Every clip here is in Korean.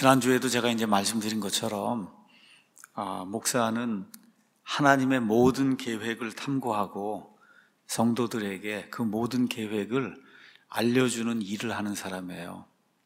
지난주에도 제가 이제 말씀드린 것처럼 목사는 하나님의 모든 계획을 탐구하고 성도들에게 그 모든 계획을 알려주는 일을 하는 사람이에요.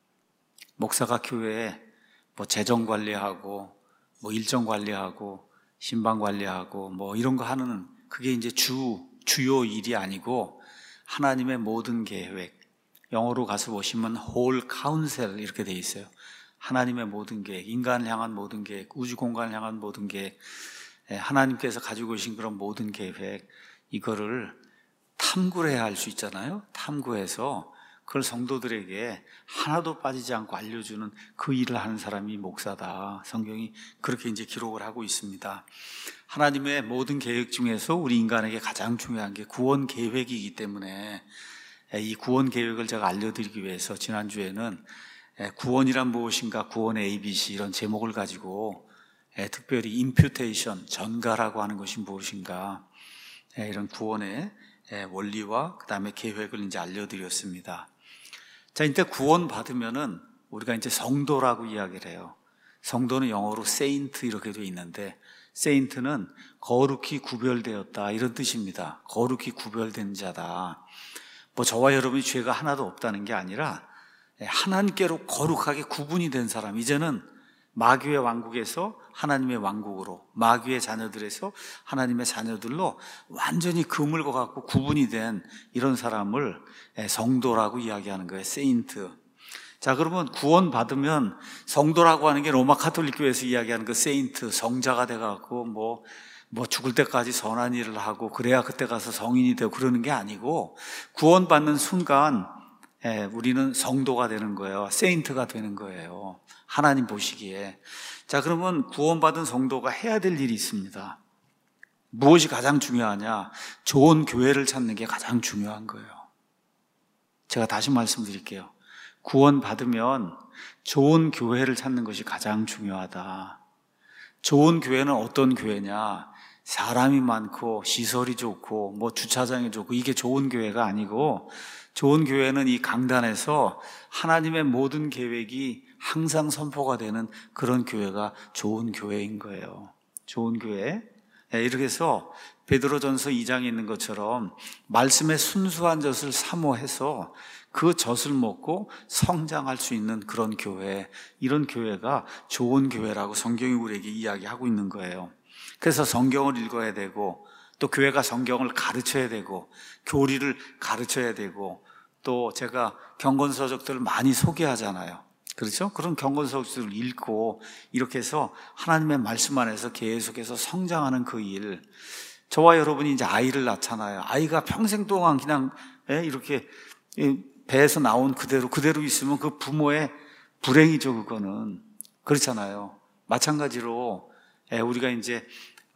목사가 교회에 재정 관리하고 일정 관리하고 신방 관리하고 이런 거 하는 그게 이제 주요 일이 아니고 하나님의 모든 계획, 영어로 가서 보시면 whole counsel 이렇게 돼 있어요. 하나님의 모든 계획, 인간을 향한 모든 계획, 우주 공간을 향한 모든 계획, 하나님께서 가지고 계신 그런 모든 계획, 이거를 탐구를 해야 할 수 있잖아요. 탐구해서 그걸 성도들에게 하나도 빠지지 않고 알려주는 그 일을 하는 사람이 목사다. 성경이 그렇게 이제 기록을 하고 있습니다. 하나님의 모든 계획 중에서 우리 인간에게 가장 중요한 게 구원 계획이기 때문에 이 구원 계획을 제가 알려드리기 위해서 지난주에는 구원이란 무엇인가, 구원의 ABC 이런 제목을 가지고 특별히 imputation, 전가라고 하는 것이 무엇인가, 이런 구원의 원리와 그 다음에 계획을 이제 알려드렸습니다. 자, 이때 구원 받으면은 우리가 이제 성도라고 이야기를 해요. 성도는 영어로 saint 이렇게 되어 있는데, saint는 거룩히 구별되었다 이런 뜻입니다. 거룩히 구별된 자다. 저와 여러분이 죄가 하나도 없다는 게 아니라 하나님께로 거룩하게 구분이 된 사람, 이제는 마귀의 왕국에서 하나님의 왕국으로, 마귀의 자녀들에서 하나님의 자녀들로 완전히 그물과 같고 구분이 된 이런 사람을 성도라고 이야기하는 거예요. 세인트. 자, 그러면 구원받으면 성도라고 하는 게 로마 카톨릭 교회에서 이야기하는 그 세인트, 성자가 돼갖고 죽을 때까지 선한 일을 하고 그래야 그때 가서 성인이 되고 그러는 게 아니고, 구원받는 순간 우리는 성도가 되는 거예요. 세인트가 되는 거예요. 하나님 보시기에. 자, 그러면 구원받은 성도가 해야 될 일이 있습니다. 무엇이 가장 중요하냐? 좋은 교회를 찾는 게 가장 중요한 거예요. 제가 다시 말씀드릴게요. 구원받으면 좋은 교회를 찾는 것이 가장 중요하다. 좋은 교회는 어떤 교회냐? 사람이 많고 시설이 좋고 주차장이 좋고 이게 좋은 교회가 아니고, 좋은 교회는 이 강단에서 하나님의 모든 계획이 항상 선포가 되는 그런 교회가 좋은 교회인 거예요. 좋은 교회. 이렇게 해서 베드로전서 2장에 있는 것처럼 말씀의 순수한 젖을 사모해서 그 젖을 먹고 성장할 수 있는 그런 교회, 이런 교회가 좋은 교회라고 성경이 우리에게 이야기하고 있는 거예요. 그래서 성경을 읽어야 되고, 또 교회가 성경을 가르쳐야 되고, 교리를 가르쳐야 되고, 또 제가 경건서적들을 많이 소개하잖아요. 그렇죠? 그런 경건서적들을 읽고 이렇게 해서 하나님의 말씀 안에서 계속해서 성장하는 그 일. 저와 여러분이 이제 아이를 낳잖아요. 아이가 평생 동안 그냥 이렇게 배에서 나온 그대로 있으면 그 부모의 불행이죠, 그거는. 그렇잖아요. 마찬가지로 우리가 이제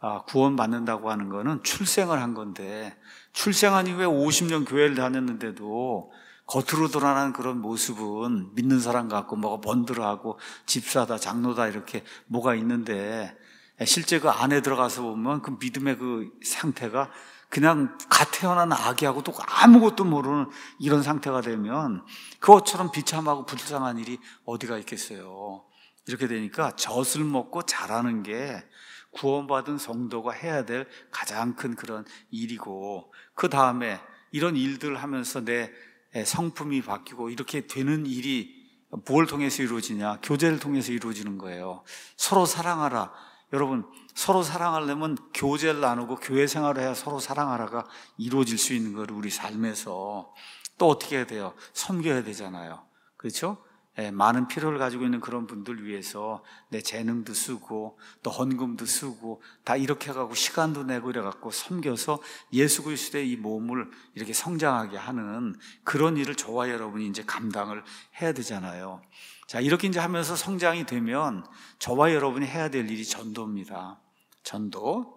구원받는다고 하는 거는 출생을 한 건데, 출생한 이후에 50년 교회를 다녔는데도 겉으로 드러나는 그런 모습은 믿는 사람 같고 번들어하고 집사다 장로다 이렇게 뭐가 있는데, 실제 그 안에 들어가서 보면 그 믿음의 그 상태가 그냥 갓 태어난 아기하고 또 아무것도 모르는 이런 상태가 되면 그것처럼 비참하고 불쌍한 일이 어디가 있겠어요. 이렇게 되니까 젖을 먹고 자라는 게 구원받은 성도가 해야 될 가장 큰 그런 일이고, 그 다음에 이런 일들을 하면서 내 성품이 바뀌고 이렇게 되는 일이 뭘 통해서 이루어지냐? 교제를 통해서 이루어지는 거예요. 서로 사랑하라. 여러분, 서로 사랑하려면 교제를 나누고 교회 생활을 해야 서로 사랑하라가 이루어질 수 있는 거를 우리 삶에서 또 어떻게 해야 돼요? 섬겨야 되잖아요. 그렇죠? 많은 필요를 가지고 있는 그런 분들 위해서 내 재능도 쓰고 또 헌금도 쓰고 다 이렇게 해가고 시간도 내고 이래갖고 섬겨서 예수 그리스도의 이 몸을 이렇게 성장하게 하는 그런 일을 저와 여러분이 이제 감당을 해야 되잖아요. 자, 이렇게 이제 하면서 성장이 되면 저와 여러분이 해야 될 일이 전도입니다. 전도.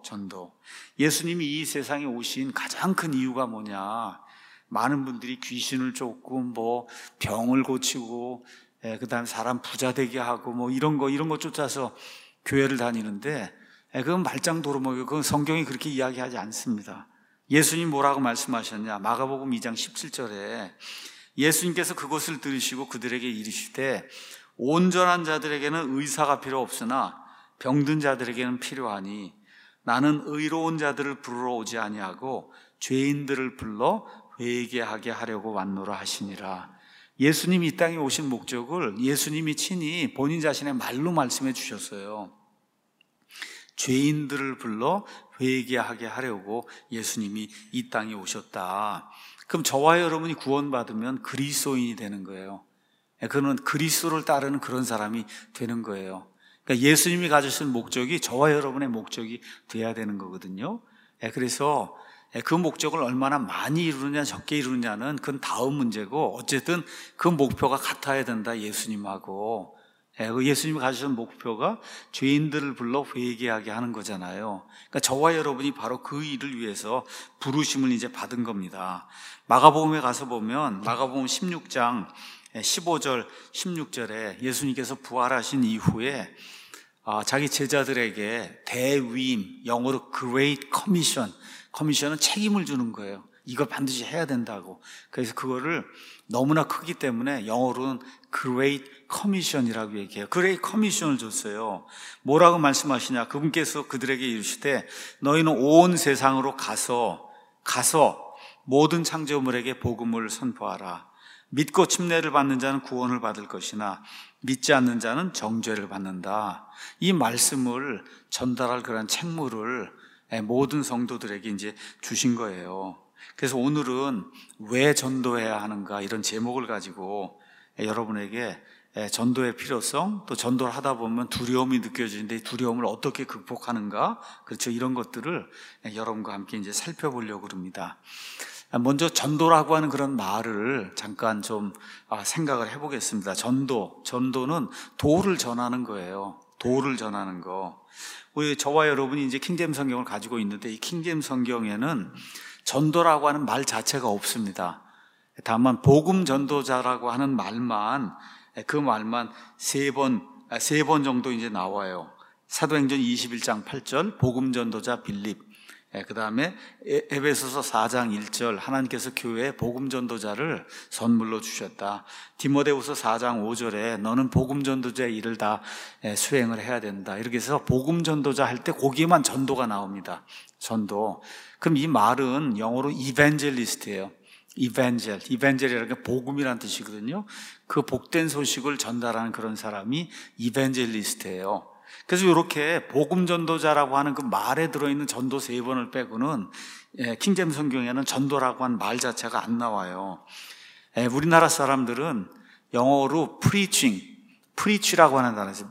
예수님이 이 세상에 오신 가장 큰 이유가 뭐냐? 많은 분들이 귀신을 쫓고 병을 고치고 그 다음에 사람 부자 되게 하고 이런 거 쫓아서 교회를 다니는데, 그건 말짱도루묵이고 그건 성경이 그렇게 이야기하지 않습니다. 예수님 뭐라고 말씀하셨냐? 마가복음 2장 17절에 예수님께서 그것을 들으시고 그들에게 이르시되 온전한 자들에게는 의사가 필요 없으나 병든 자들에게는 필요하니 나는 의로운 자들을 부르러 오지 아니하고 죄인들을 불러 회개하게 하려고 왔노라 하시니라. 예수님이 이 땅에 오신 목적을 예수님이 친히 본인 자신의 말로 말씀해 주셨어요. 죄인들을 불러 회개하게 하려고 예수님이 이 땅에 오셨다. 그럼 저와 여러분이 구원받으면 그리스도인이 되는 거예요. 그는 그리스도를 따르는 그런 사람이 되는 거예요. 그러니까 예수님이 가지신 목적이 저와 여러분의 목적이 돼야 되는 거거든요. 그래서 그 목적을 얼마나 많이 이루느냐 적게 이루느냐는 그건 다음 문제고, 어쨌든 그 목표가 같아야 된다, 예수님하고. 예수님이 가지신 목표가 죄인들을 불러 회개하게 하는 거잖아요. 그러니까 저와 여러분이 바로 그 일을 위해서 부르심을 이제 받은 겁니다. 마가복음에 가서 보면 마가복음 16장 15절 16절에 예수님께서 부활하신 이후에 자기 제자들에게 대위임, 영어로 Great Commission, 커미션은 책임을 주는 거예요. 이걸 반드시 해야 된다고. 그래서 그거를 너무나 크기 때문에 영어로는 Great Commission이라고 얘기해요. Great Commission을 줬어요. 뭐라고 말씀하시냐? 그분께서 그들에게 이르시되 너희는 온 세상으로 가서 모든 창조물에게 복음을 선포하라. 믿고 침례를 받는 자는 구원을 받을 것이나 믿지 않는 자는 정죄를 받는다. 이 말씀을 전달할 그런 책무를 모든 성도들에게 이제 주신 거예요. 그래서 오늘은 왜 전도해야 하는가, 이런 제목을 가지고 여러분에게 전도의 필요성, 또 전도를 하다 보면 두려움이 느껴지는데 이 두려움을 어떻게 극복하는가, 그렇죠, 이런 것들을 여러분과 함께 이제 살펴보려고 합니다. 먼저 전도라고 하는 그런 말을 잠깐 좀 생각을 해보겠습니다. 전도는 도를 전하는 거예요. 도를 전하는 거. 우리 저와 여러분이 이제 킹제임스 성경을 가지고 있는데 이 킹제임스 성경에는 전도라고 하는 말 자체가 없습니다. 다만 복음 전도자라고 하는 말만, 그 말만 세 번 정도 이제 나와요. 사도행전 21장 8절 복음 전도자 빌립, 그 다음에 에베소서 4장 1절 하나님께서 교회에 복음 전도자를 선물로 주셨다. 디모데후서 4장 5절에 너는 복음 전도자의 일을 다 수행을 해야 된다. 이렇게 해서 복음 전도자 할 때 거기에만 전도가 나옵니다. 전도. 그럼 이 말은 영어로 이벤젤리스트예요. 이벤젤이라는 게 복음이라는 뜻이거든요. 그 복된 소식을 전달하는 그런 사람이 이벤젤리스트예요. 그래서 이렇게 복음 전도자라고 하는 그 말에 들어있는 전도 3번을 빼고는 킹제임스 성경에는 전도라고 하는 말 자체가 안 나와요. 우리나라 사람들은 영어로 preach라고 하는 단어에서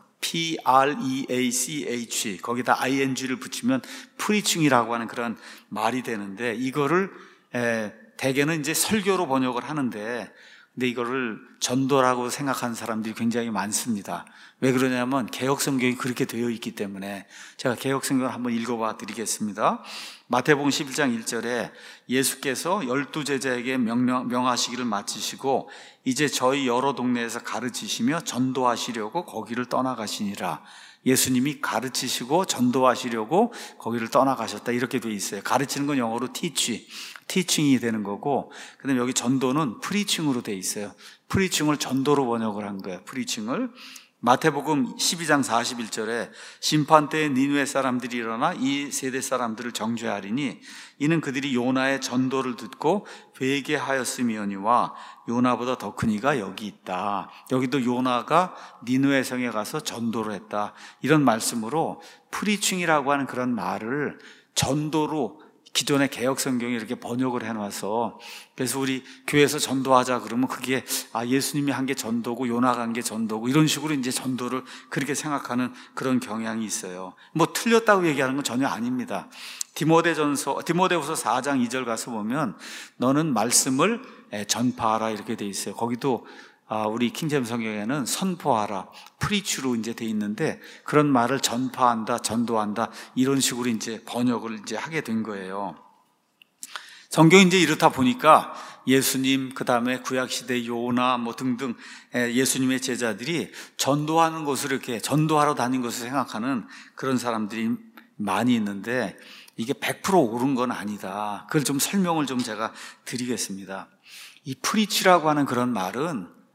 preach, 거기다 ing를 붙이면 preaching이라고 하는 그런 말이 되는데, 이거를 대개는 이제 설교로 번역을 하는데, 근데 이거를 전도라고 생각하는 사람들이 굉장히 많습니다. 왜 그러냐면 개역성경이 그렇게 되어 있기 때문에. 제가 개역성경을 한번 읽어봐 드리겠습니다. 마태복음 11장 1절에 예수께서 12제자에게 명하시기를 마치시고 이제 저희 여러 동네에서 가르치시며 전도하시려고 거기를 떠나가시니라. 예수님이 가르치시고 전도하시려고 거기를 떠나가셨다, 이렇게 되어 있어요. 가르치는 건 영어로 티칭이 되는 거고, 그다음에 여기 전도는 프리칭으로 되어 있어요. 프리칭을 전도로 번역을 한 거예요. 프리칭을. 마태복음 12장 41절에 심판때에 니느웨 사람들이 일어나 이 세대 사람들을 정죄하리니 이는 그들이 요나의 전도를 듣고 회개하였음이오니와 요나보다 더 큰 이가 여기 있다. 여기도 요나가 니느웨 성에 가서 전도를 했다, 이런 말씀으로 프리칭이라고 하는 그런 말을 전도로 기존의 개역 성경이 이렇게 번역을 해놔서, 그래서 우리 교회에서 전도하자 그러면 그게 예수님이 한 게 전도고 요나가 한 게 전도고 이런 식으로 이제 전도를 그렇게 생각하는 그런 경향이 있어요. 뭐 틀렸다고 얘기하는 건 전혀 아닙니다. 디모데후서 4장 2절 가서 보면 너는 말씀을 전파하라, 이렇게 돼 있어요. 거기도 우리 킹제임스 성경에는 선포하라, 프리치로 이제 돼 있는데, 그런 말을 전파한다, 전도한다, 이런 식으로 이제 번역을 이제 하게 된 거예요. 성경이 이제 이렇다 보니까 예수님, 그 다음에 구약시대 요나 뭐 등등 예수님의 제자들이 전도하는 것을, 이렇게 전도하러 다닌 것을 생각하는 그런 사람들이 많이 있는데, 이게 100% 옳은 건 아니다. 그걸 좀 설명을 좀 제가 드리겠습니다. 이 프리치라고 하는 그런 말은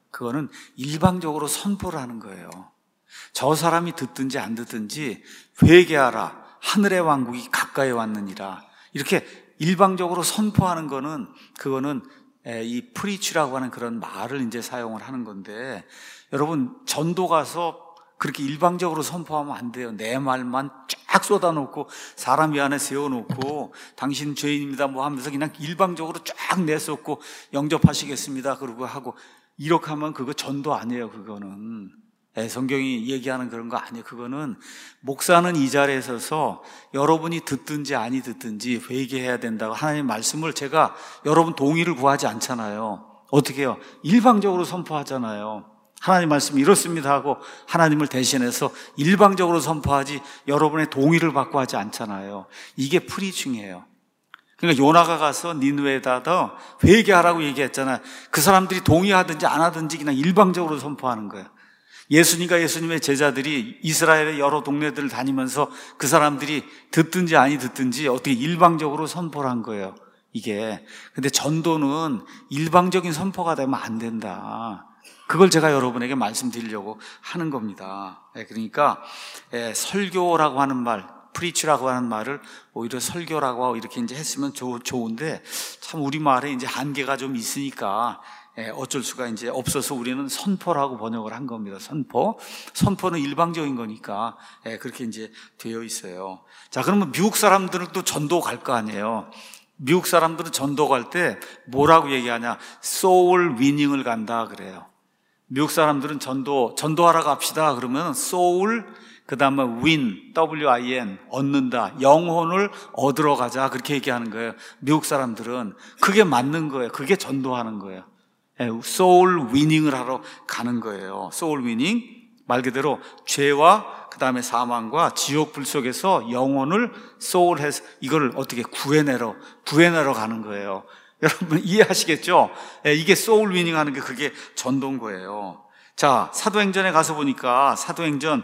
그거는 일방적으로 선포를 하는 거예요. 저 사람이 듣든지 안 듣든지 회개하라, 하늘의 왕국이 가까이 왔느니라, 이렇게 일방적으로 선포하는 거는, 그거는 이 프리치라고 하는 그런 말을 이제 사용을 하는 건데, 여러분 전도 가서 그렇게 일방적으로 선포하면 안 돼요. 내 말만 쫙 쏟아놓고 사람 위 안에 세워놓고 당신 죄인입니다 뭐 하면서 그냥 일방적으로 쫙 내쏟고 영접하시겠습니다 그러고 하고, 이렇게 하면 그거 전도 아니에요. 그거는 성경이 얘기하는 그런 거 아니에요. 그거는 목사는 이 자리에 서서 여러분이 듣든지 아니 듣든지 회개해야 된다고 하나님의 말씀을, 제가 여러분 동의를 구하지 않잖아요. 어떻게 해요? 일방적으로 선포하잖아요. 하나님 말씀이 이렇습니다 하고 하나님을 대신해서 일방적으로 선포하지 여러분의 동의를 받고 하지 않잖아요. 이게 프리칭이에요. 그러니까 요나가 가서 니느웨에다 회개하라고 얘기했잖아요. 그 사람들이 동의하든지 안 하든지 그냥 일방적으로 선포하는 거예요. 예수님의 제자들이 이스라엘의 여러 동네들을 다니면서 그 사람들이 듣든지 아니 듣든지 어떻게 일방적으로 선포를 한 거예요. 이게. 근데 전도는 일방적인 선포가 되면 안 된다. 그걸 제가 여러분에게 말씀드리려고 하는 겁니다. 그러니까 설교라고 하는 말, 프리치라고 하는 말을 오히려 설교라고 이렇게 이제 했으면 좋은데, 참 우리말에 이제 한계가 좀 있으니까 어쩔 수가 이제 없어서 우리는 선포라고 번역을 한 겁니다. 선포는 일방적인 거니까 그렇게 이제 되어 있어요. 자, 그러면 미국 사람들은 또 전도 갈 거 아니에요. 미국 사람들은 전도 갈 때 뭐라고 얘기하냐? 소울 위닝을 간다 그래요. 미국 사람들은 전도하러 갑시다 그러면 soul, 그 다음에 win, W-I-N, 얻는다, 영혼을 얻으러 가자, 그렇게 얘기하는 거예요. 미국 사람들은 그게 맞는 거예요. 그게 전도하는 거예요. soul winning을 하러 가는 거예요. soul winning, 말 그대로 죄와 그 다음에 사망과 지옥 불 속에서 영혼을 soul해서 이걸 어떻게 구해내러 가는 거예요. 여러분 이해하시겠죠? 이게 소울 위닝 하는 게 그게 전도인 거예요. 자, 사도행전에 가서 보니까 사도행전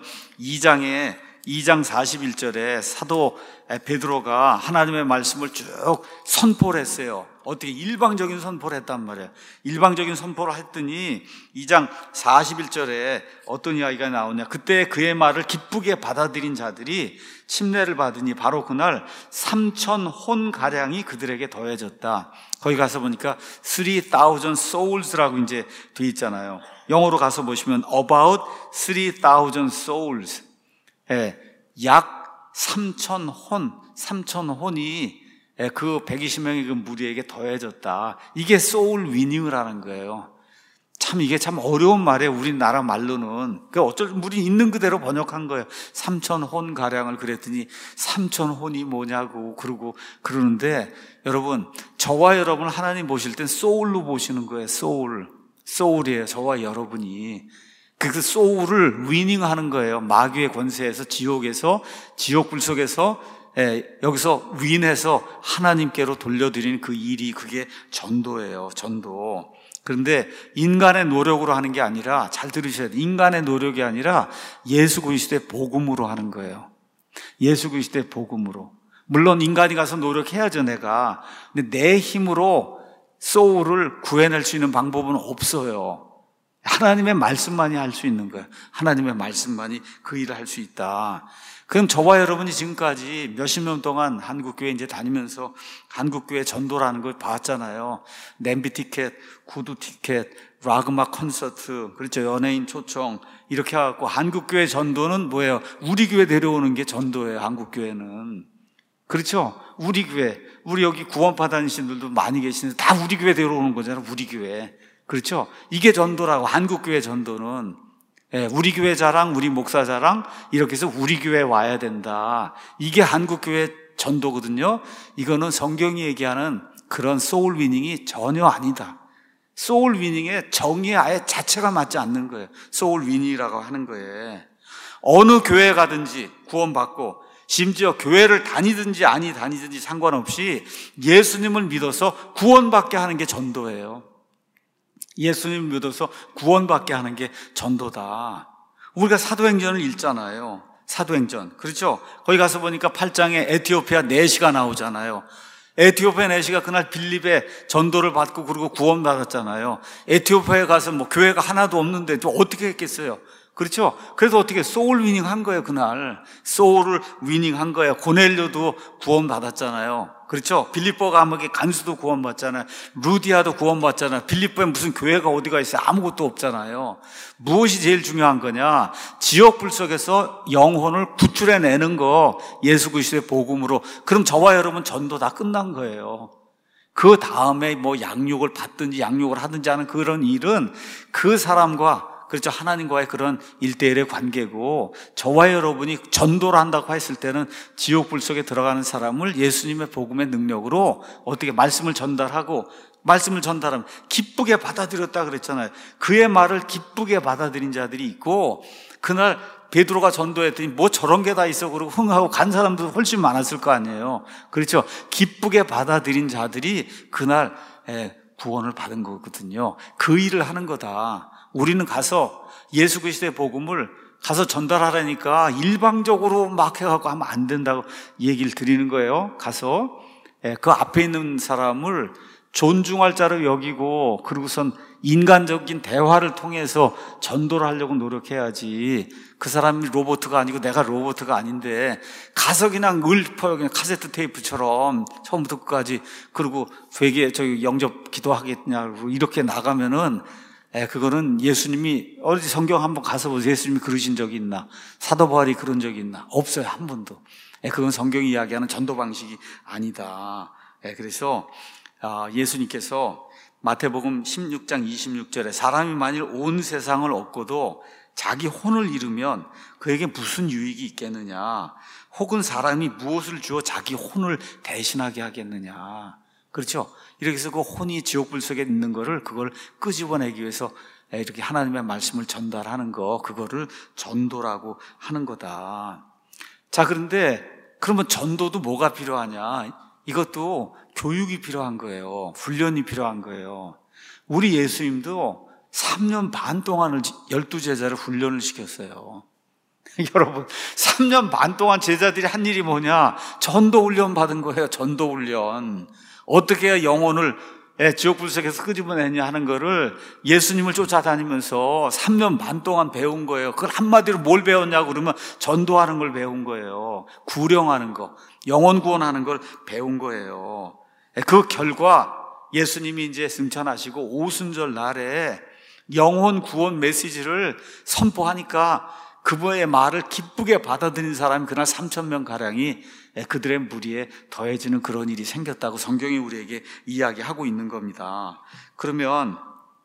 2장 41절에 사도 베드로가 하나님의 말씀을 쭉 선포를 했어요. 어떻게 일방적인 선포를 했단 말이에요. 일방적인 선포를 했더니 2장 41절에 어떤 이야기가 나오냐? 그때 그의 말을 기쁘게 받아들인 자들이 침례를 받으니 바로 그날 3,000혼 가량이 그들에게 더해졌다. 거기 가서 보니까 3,000 souls라고 이제 돼 있잖아요. 영어로 가서 보시면 about 3,000 souls. 약 3,000혼이 그 120명의 그 무리에게 더해졌다. 이게 소울 위닝을 하는 거예요. 참 이게 참 어려운 말이에요. 우리나라 말로는. 우리 있는 그대로 번역한 거예요. 3,000혼 가량을 그랬더니 3,000혼이 뭐냐고 그러는데, 여러분 저와 여러분 하나님 보실 땐 소울로 보시는 거예요. 소울이에요. 저와 여러분이. 그 소울을 위닝하는 거예요. 마귀의 권세에서, 지옥불 속에서 여기서 윈해서 하나님께로 돌려드리는 그 일이, 그게 전도예요. 전도. 그런데 인간의 노력으로 하는 게 아니라, 잘 들으셔야 돼요. 인간의 노력이 아니라 예수 그리스도의 복음으로 하는 거예요. 예수 그리스도의 복음으로. 물론 인간이 가서 노력해야죠, 내가. 근데 내 힘으로 소울을 구해낼 수 있는 방법은 없어요. 하나님의 말씀만이 할 수 있는 거예요. 하나님의 말씀만이 그 일을 할 수 있다. 그럼 저와 여러분이 지금까지 몇십 년 동안 한국교회 이제 다니면서 한국교회 전도라는 걸 봤잖아요. 냄비 티켓, 구두 티켓, 락 음악 콘서트, 그렇죠. 연예인 초청, 이렇게 해갖고 한국교회 전도는 뭐예요? 우리 교회 데려오는 게 전도예요. 한국교회는. 그렇죠. 우리 교회, 우리 여기 구원파 다니신 분들도 많이 계시는데 다 우리 교회 데려오는 거잖아요. 우리 교회. 그렇죠. 이게 전도라고. 한국교회 전도는 우리 교회 자랑, 우리 목사 자랑, 이렇게 해서 우리 교회 와야 된다. 이게 한국교회 전도거든요. 이거는 성경이 얘기하는 그런 소울 위닝이 전혀 아니다. 소울 위닝의 정의 아예 자체가 맞지 않는 거예요. 소울 위닝이라고 하는 거예요. 어느 교회 가든지 구원받고, 심지어 교회를 다니든지 아니 다니든지 상관없이 예수님을 믿어서 구원받게 하는 게 전도예요. 예수님을 믿어서 구원받게 하는 게 전도다. 우리가 사도행전을 읽잖아요. 사도행전. 그렇죠? 거기 가서 보니까 8장에 에티오피아 내시가 나오잖아요. 에티오피아 내시가 그날 빌립의 전도를 받고 그리고 구원받았잖아요. 에티오피아에 가서 뭐 교회가 하나도 없는데 또 어떻게 했겠어요? 그렇죠? 그래서 어떻게 소울 위닝 한 거예요, 그날. 소울을 위닝 한 거예요. 고넬료도 구원받았잖아요. 그렇죠? 빌립보 감옥의 간수도 구원받잖아요. 루디아도 구원받잖아요. 빌립보에 무슨 교회가 어디가 있어요? 아무것도 없잖아요. 무엇이 제일 중요한 거냐? 지옥불 속에서 영혼을 구출해내는 거, 예수 그리스도의 복음으로. 그럼 저와 여러분 전도 다 끝난 거예요. 그 다음에 뭐 양육을 받든지 양육을 하든지 하는 그런 일은 그 사람과, 그렇죠, 하나님과의 그런 일대일의 관계고, 저와 여러분이 전도를 한다고 했을 때는 지옥불 속에 들어가는 사람을 예수님의 복음의 능력으로 어떻게 말씀을 전달하고, 말씀을 전달하면 기쁘게 받아들였다 그랬잖아요. 그의 말을 기쁘게 받아들인 자들이 있고, 그날 베드로가 전도했더니 뭐 저런 게 다 있어 그러고 흥하고 간 사람도 훨씬 많았을 거 아니에요. 그렇죠? 기쁘게 받아들인 자들이 그날 구원을 받은 거거든요. 그 일을 하는 거다. 우리는 가서 예수 그리스도의 복음을 가서 전달하라니까 일방적으로 막 해갖고 하면 안 된다고 얘기를 드리는 거예요. 가서 그 앞에 있는 사람을 존중할 자로 여기고, 그리고선 인간적인 대화를 통해서 전도를 하려고 노력해야지. 그 사람이 로봇가 아니고 내가 로봇가 아닌데 가서 그냥 읊어요. 그냥 카세트 테이프처럼 처음부터 끝까지. 그리고 되게 저기 영접 기도하겠냐고 이렇게 나가면은, 그거는 예수님이, 어디 성경 한번 가서 보세요. 예수님이 그러신 적이 있나? 사도 바울이 그런 적이 있나? 없어요, 한 번도. 그건 성경이 이야기하는 전도 방식이 아니다. 그래서 예수님께서 마태복음 16장 26절에 사람이 만일 온 세상을 얻고도 자기 혼을 잃으면 그에게 무슨 유익이 있겠느냐? 혹은 사람이 무엇을 주어 자기 혼을 대신하게 하겠느냐? 그렇죠? 이렇게 해서 그 혼이 지옥불 속에 있는 거를, 그걸 끄집어내기 위해서 이렇게 하나님의 말씀을 전달하는 거, 그거를 전도라고 하는 거다. 자, 그런데 그러면 전도도 뭐가 필요하냐? 이것도 교육이 필요한 거예요. 훈련이 필요한 거예요. 우리 예수님도 3년 반 동안을 12제자를 훈련을 시켰어요. 여러분, 3년 반 동안 제자들이 한 일이 뭐냐? 전도 훈련 받은 거예요. 전도 훈련. 어떻게 해야 영혼을 지옥불 속에서 끄집어내냐 하는 거를 예수님을 쫓아다니면서 3년 반 동안 배운 거예요. 그걸 한마디로 뭘 배웠냐고 그러면 전도하는 걸 배운 거예요. 구령하는 거, 영혼 구원하는 걸 배운 거예요. 그 결과 예수님이 이제 승천하시고 오순절 날에 영혼 구원 메시지를 선포하니까 그분의 말을 기쁘게 받아들인 사람이 그날 3,000명 가량이 그들의 무리에 더해지는 그런 일이 생겼다고 성경이 우리에게 이야기하고 있는 겁니다. 그러면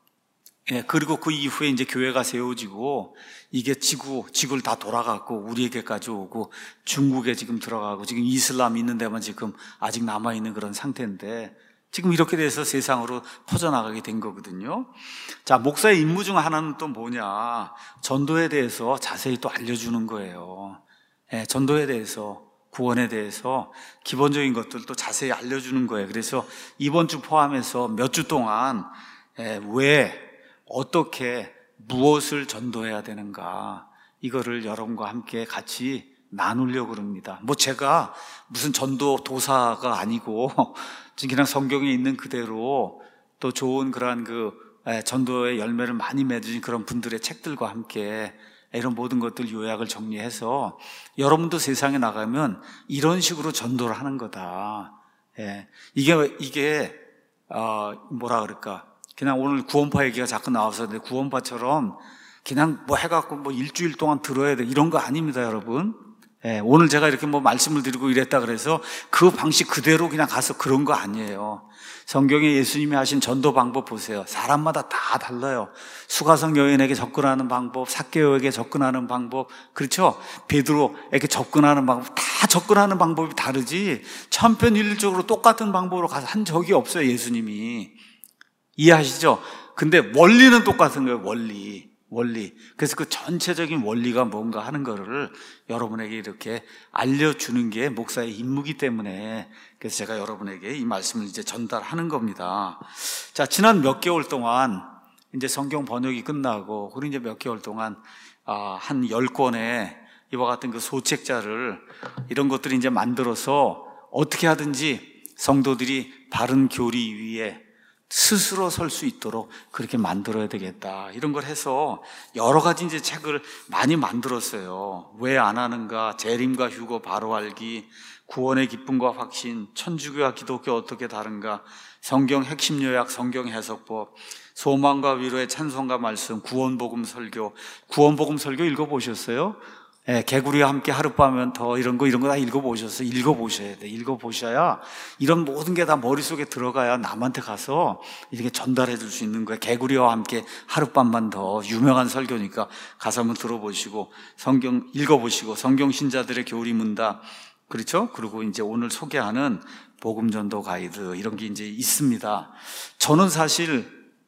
그리고 그 이후에 이제 교회가 세워지고 이게 지구를 다 돌아갔고 우리에게까지 오고 중국에 지금 들어가고 지금 이슬람 있는 데만 지금 아직 남아있는 그런 상태인데 지금 이렇게 돼서 세상으로 퍼져나가게 된 거거든요. 자, 목사의 임무 중 하나는 또 뭐냐? 전도에 대해서 자세히 또 알려주는 거예요. 전도에 대해서, 구원에 대해서 기본적인 것들도 자세히 알려주는 거예요. 그래서 이번 주 포함해서 몇 주 동안 왜, 어떻게, 무엇을 전도해야 되는가, 이거를 여러분과 함께 같이 나누려고 그럽니다. 뭐 제가 무슨 전도 도사가 아니고 그냥 성경에 있는 그대로 또 좋은 그러한 전도의 열매를 많이 맺으신 그런 분들의 책들과 함께 이런 모든 것들 요약을 정리해서 여러분도 세상에 나가면 이런 식으로 전도를 하는 거다. 이게 뭐라 그럴까? 그냥 오늘 구원파 얘기가 자꾸 나와서 구원파처럼 그냥 뭐 해갖고 뭐 일주일 동안 들어야 돼 이런 거 아닙니다, 여러분. 오늘 제가 이렇게 뭐 말씀을 드리고 이랬다 그래서 그 방식 그대로 그냥 가서 그런 거 아니에요. 성경에 예수님이 하신 전도 방법 보세요. 사람마다 다 달라요. 수가성 여인에게 접근하는 방법, 삭개오에게 접근하는 방법, 그렇죠? 베드로에게 접근하는 방법, 다 접근하는 방법이 다르지 천편일률적으로 똑같은 방법으로 가서 한 적이 없어요, 예수님이. 이해하시죠? 근데 원리는 똑같은 거예요, 원리. 그래서 그 전체적인 원리가 뭔가 하는 거를 여러분에게 이렇게 알려주는 게 목사의 임무이기 때문에, 그래서 제가 여러분에게 이 말씀을 이제 전달하는 겁니다. 자, 지난 몇 개월 동안 이제 성경 번역이 끝나고, 우리 이제 몇 개월 동안 한 10권의 이와 같은 그 소책자를 이런 것들을 이제 만들어서 어떻게 하든지 성도들이 바른 교리 위에 스스로 설 수 있도록 그렇게 만들어야 되겠다. 이런 걸 해서 여러 가지 이제 책을 많이 만들었어요. 왜 안 하는가, 재림과 휴거 바로 알기, 구원의 기쁨과 확신, 천주교와 기독교 어떻게 다른가, 성경 핵심 요약, 성경 해석법, 소망과 위로의 찬송과 말씀, 구원복음 설교. 구원복음 설교 읽어보셨어요? 예, 개구리와 함께 하룻밤은 더 이런 거 다 읽어보셨어요? 읽어보셔야 돼. 읽어보셔야 이런 모든 게 다 머릿속에 들어가야 남한테 가서 이렇게 전달해 줄 수 있는 거예요. 개구리와 함께 하룻밤만 더 유명한 설교니까 가서 한번 들어보시고 성경 읽어보시고 성경 신자들의 교리 문답, 그렇죠? 그리고 이제 오늘 소개하는 복음 전도 가이드 이런 게 이제 있습니다. 저는 사실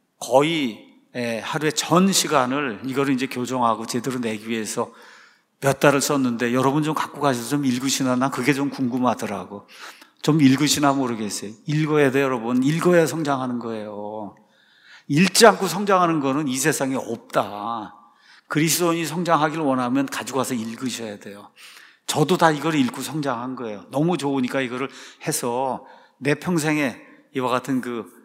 거의 하루에 전 시간을 이거를 이제 교정하고 제대로 내기 위해서 몇 달을 썼는데 여러분 좀 갖고 가셔서 좀 읽으시나? 나 그게 좀 궁금하더라고. 좀 읽으시나 모르겠어요. 읽어야 돼요, 여러분. 읽어야 성장하는 거예요. 읽지 않고 성장하는 거는 이 세상에 없다. 그리스도인이 성장하기를 원하면 가지고 와서 읽으셔야 돼요. 저도 다 이걸 읽고 성장한 거예요. 너무 좋으니까 이거를 해서 내 평생에 이와 같은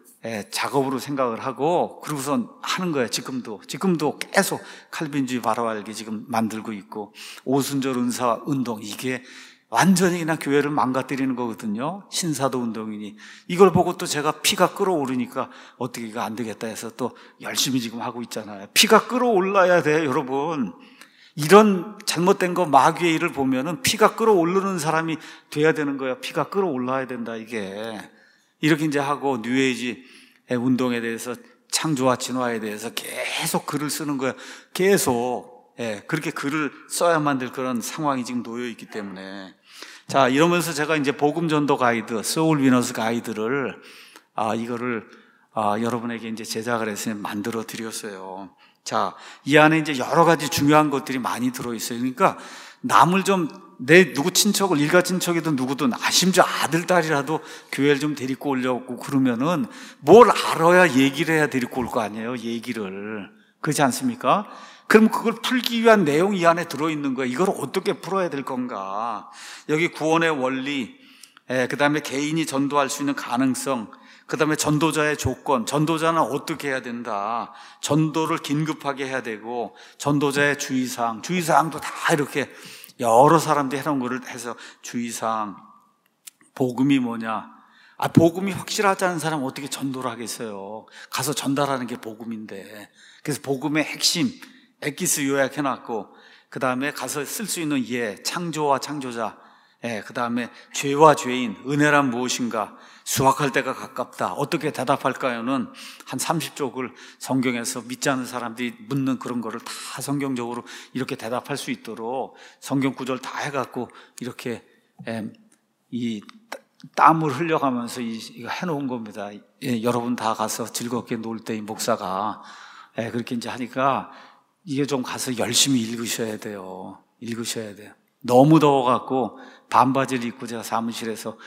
작업으로 생각을 하고 그러고선 하는 거예요. 지금도 계속 칼빈주의 바로 알기 지금 만들고 있고, 오순절 은사 운동, 이게 완전히 그냥 교회를 망가뜨리는 거거든요. 신사도 운동이니 이걸 보고 또 제가 피가 끓어오르니까 어떻게 이거 안 되겠다 해서 또 열심히 지금 하고 있잖아요. 피가 끓어올라야 돼요, 여러분. 이런 잘못된 거 마귀의 일을 보면은 피가 끓어오르는 사람이 돼야 되는 거예요. 피가 끓어올라야 된다, 이게. 이렇게 이제 하고 뉴에이지 운동에 대해서, 창조와 진화에 대해서 계속 글을 쓰는 거예요. 계속. 그렇게 글을 써야만 될 그런 상황이 지금 놓여 있기 때문에. 자, 이러면서 제가 이제 복음 전도 가이드, 소울 위너스 가이드를 이거를 여러분에게 이제 제작을 해서 만들어 드렸어요. 자, 이 안에 이제 여러 가지 중요한 것들이 많이 들어 있어요. 그러니까 남을 좀, 누구 친척을, 일가 친척이든 누구든, 심지어 아들, 딸이라도 교회를 좀 데리고 오려고 그러면은 뭘 알아야 얘기를 해야 데리고 올 거 아니에요, 얘기를. 그렇지 않습니까? 그럼 그걸 풀기 위한 내용이 이 안에 들어있는 거예요. 이걸 어떻게 풀어야 될 건가? 여기 구원의 원리, 그 다음에 개인이 전도할 수 있는 가능성, 그 다음에 전도자의 조건, 전도자는 어떻게 해야 된다, 전도를 긴급하게 해야 되고, 전도자의 주의사항도 다 이렇게 여러 사람들이 해놓은 거를 해서 주의사항, 복음이 뭐냐, 복음이 확실하지 않은 사람은 어떻게 전도를 하겠어요? 가서 전달하는 게 복음인데. 그래서 복음의 핵심, 엑기스 요약해놨고, 그 다음에 가서 쓸 수 있는 창조와 창조자, 그 다음에 죄와 죄인, 은혜란 무엇인가, 수확할 때가 가깝다, 어떻게 대답할까요는 한 30쪽을 성경에서 믿지 않는 사람들이 묻는 그런 거를 다 성경적으로 이렇게 대답할 수 있도록 성경 구절 다 해갖고 이렇게 이 땀을 흘려가면서 이거 해놓은 겁니다. 여러분 다 가서 즐겁게 놀 때 이 목사가 그렇게 이제 하니까 이게 좀 가서 열심히 읽으셔야 돼요. 너무 더워갖고 반바지를 입고 제가 사무실에서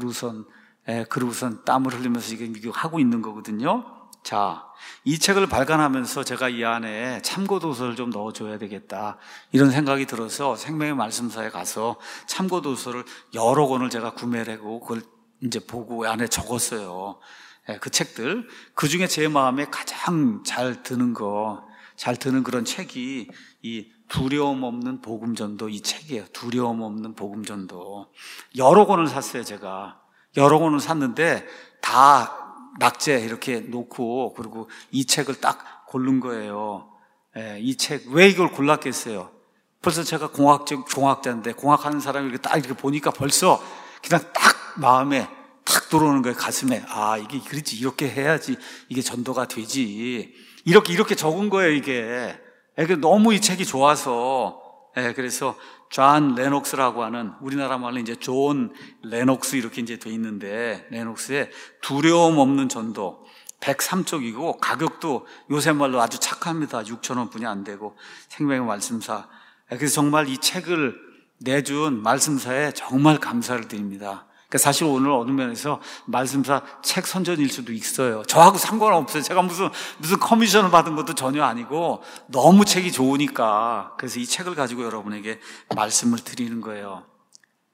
그러고선 땀을 흘리면서 이거 하고 있는 거거든요. 자, 이 책을 발간하면서 제가 이 안에 참고도서를 좀 넣어줘야 되겠다, 이런 생각이 들어서 생명의 말씀사에 가서 참고도서를 여러 권을 제가 구매를 하고 그걸 이제 보고 안에 적었어요. 그 책들. 그 중에 제 마음에 가장 잘 드는 그런 책이 이 두려움 없는 복음전도, 이 책이에요. 두려움 없는 복음전도. 여러 권을 샀어요, 제가. 여러 권을 샀는데 다 낙제 이렇게 놓고, 그리고 이 책을 딱 고른 거예요. 이 책, 왜 이걸 골랐겠어요? 벌써 제가 공학자인데, 공학하는 사람이 이렇게 딱 이렇게 보니까 벌써 그냥 딱 마음에 탁 들어오는 거예요, 가슴에. 이게 그렇지, 이렇게 해야지 이게 전도가 되지. 이렇게 적은 거예요, 이게. 너무 이 책이 좋아서. 그래서 존 레녹스라고 하는, 우리나라 말로 이제 존 레녹스 이렇게 이제 돼 있는데, 레녹스의 두려움 없는 전도 103쪽이고 가격도 요새 말로 아주 착합니다. 6,000원 뿐이 안 되고, 생명의 말씀사. 그래서 정말 이 책을 내준 말씀사에 정말 감사를 드립니다. 사실 오늘 어느 면에서 말씀사 책 선전일 수도 있어요. 저하고 상관없어요. 제가 무슨 커미션을 받은 것도 전혀 아니고 너무 책이 좋으니까. 그래서 이 책을 가지고 여러분에게 말씀을 드리는 거예요.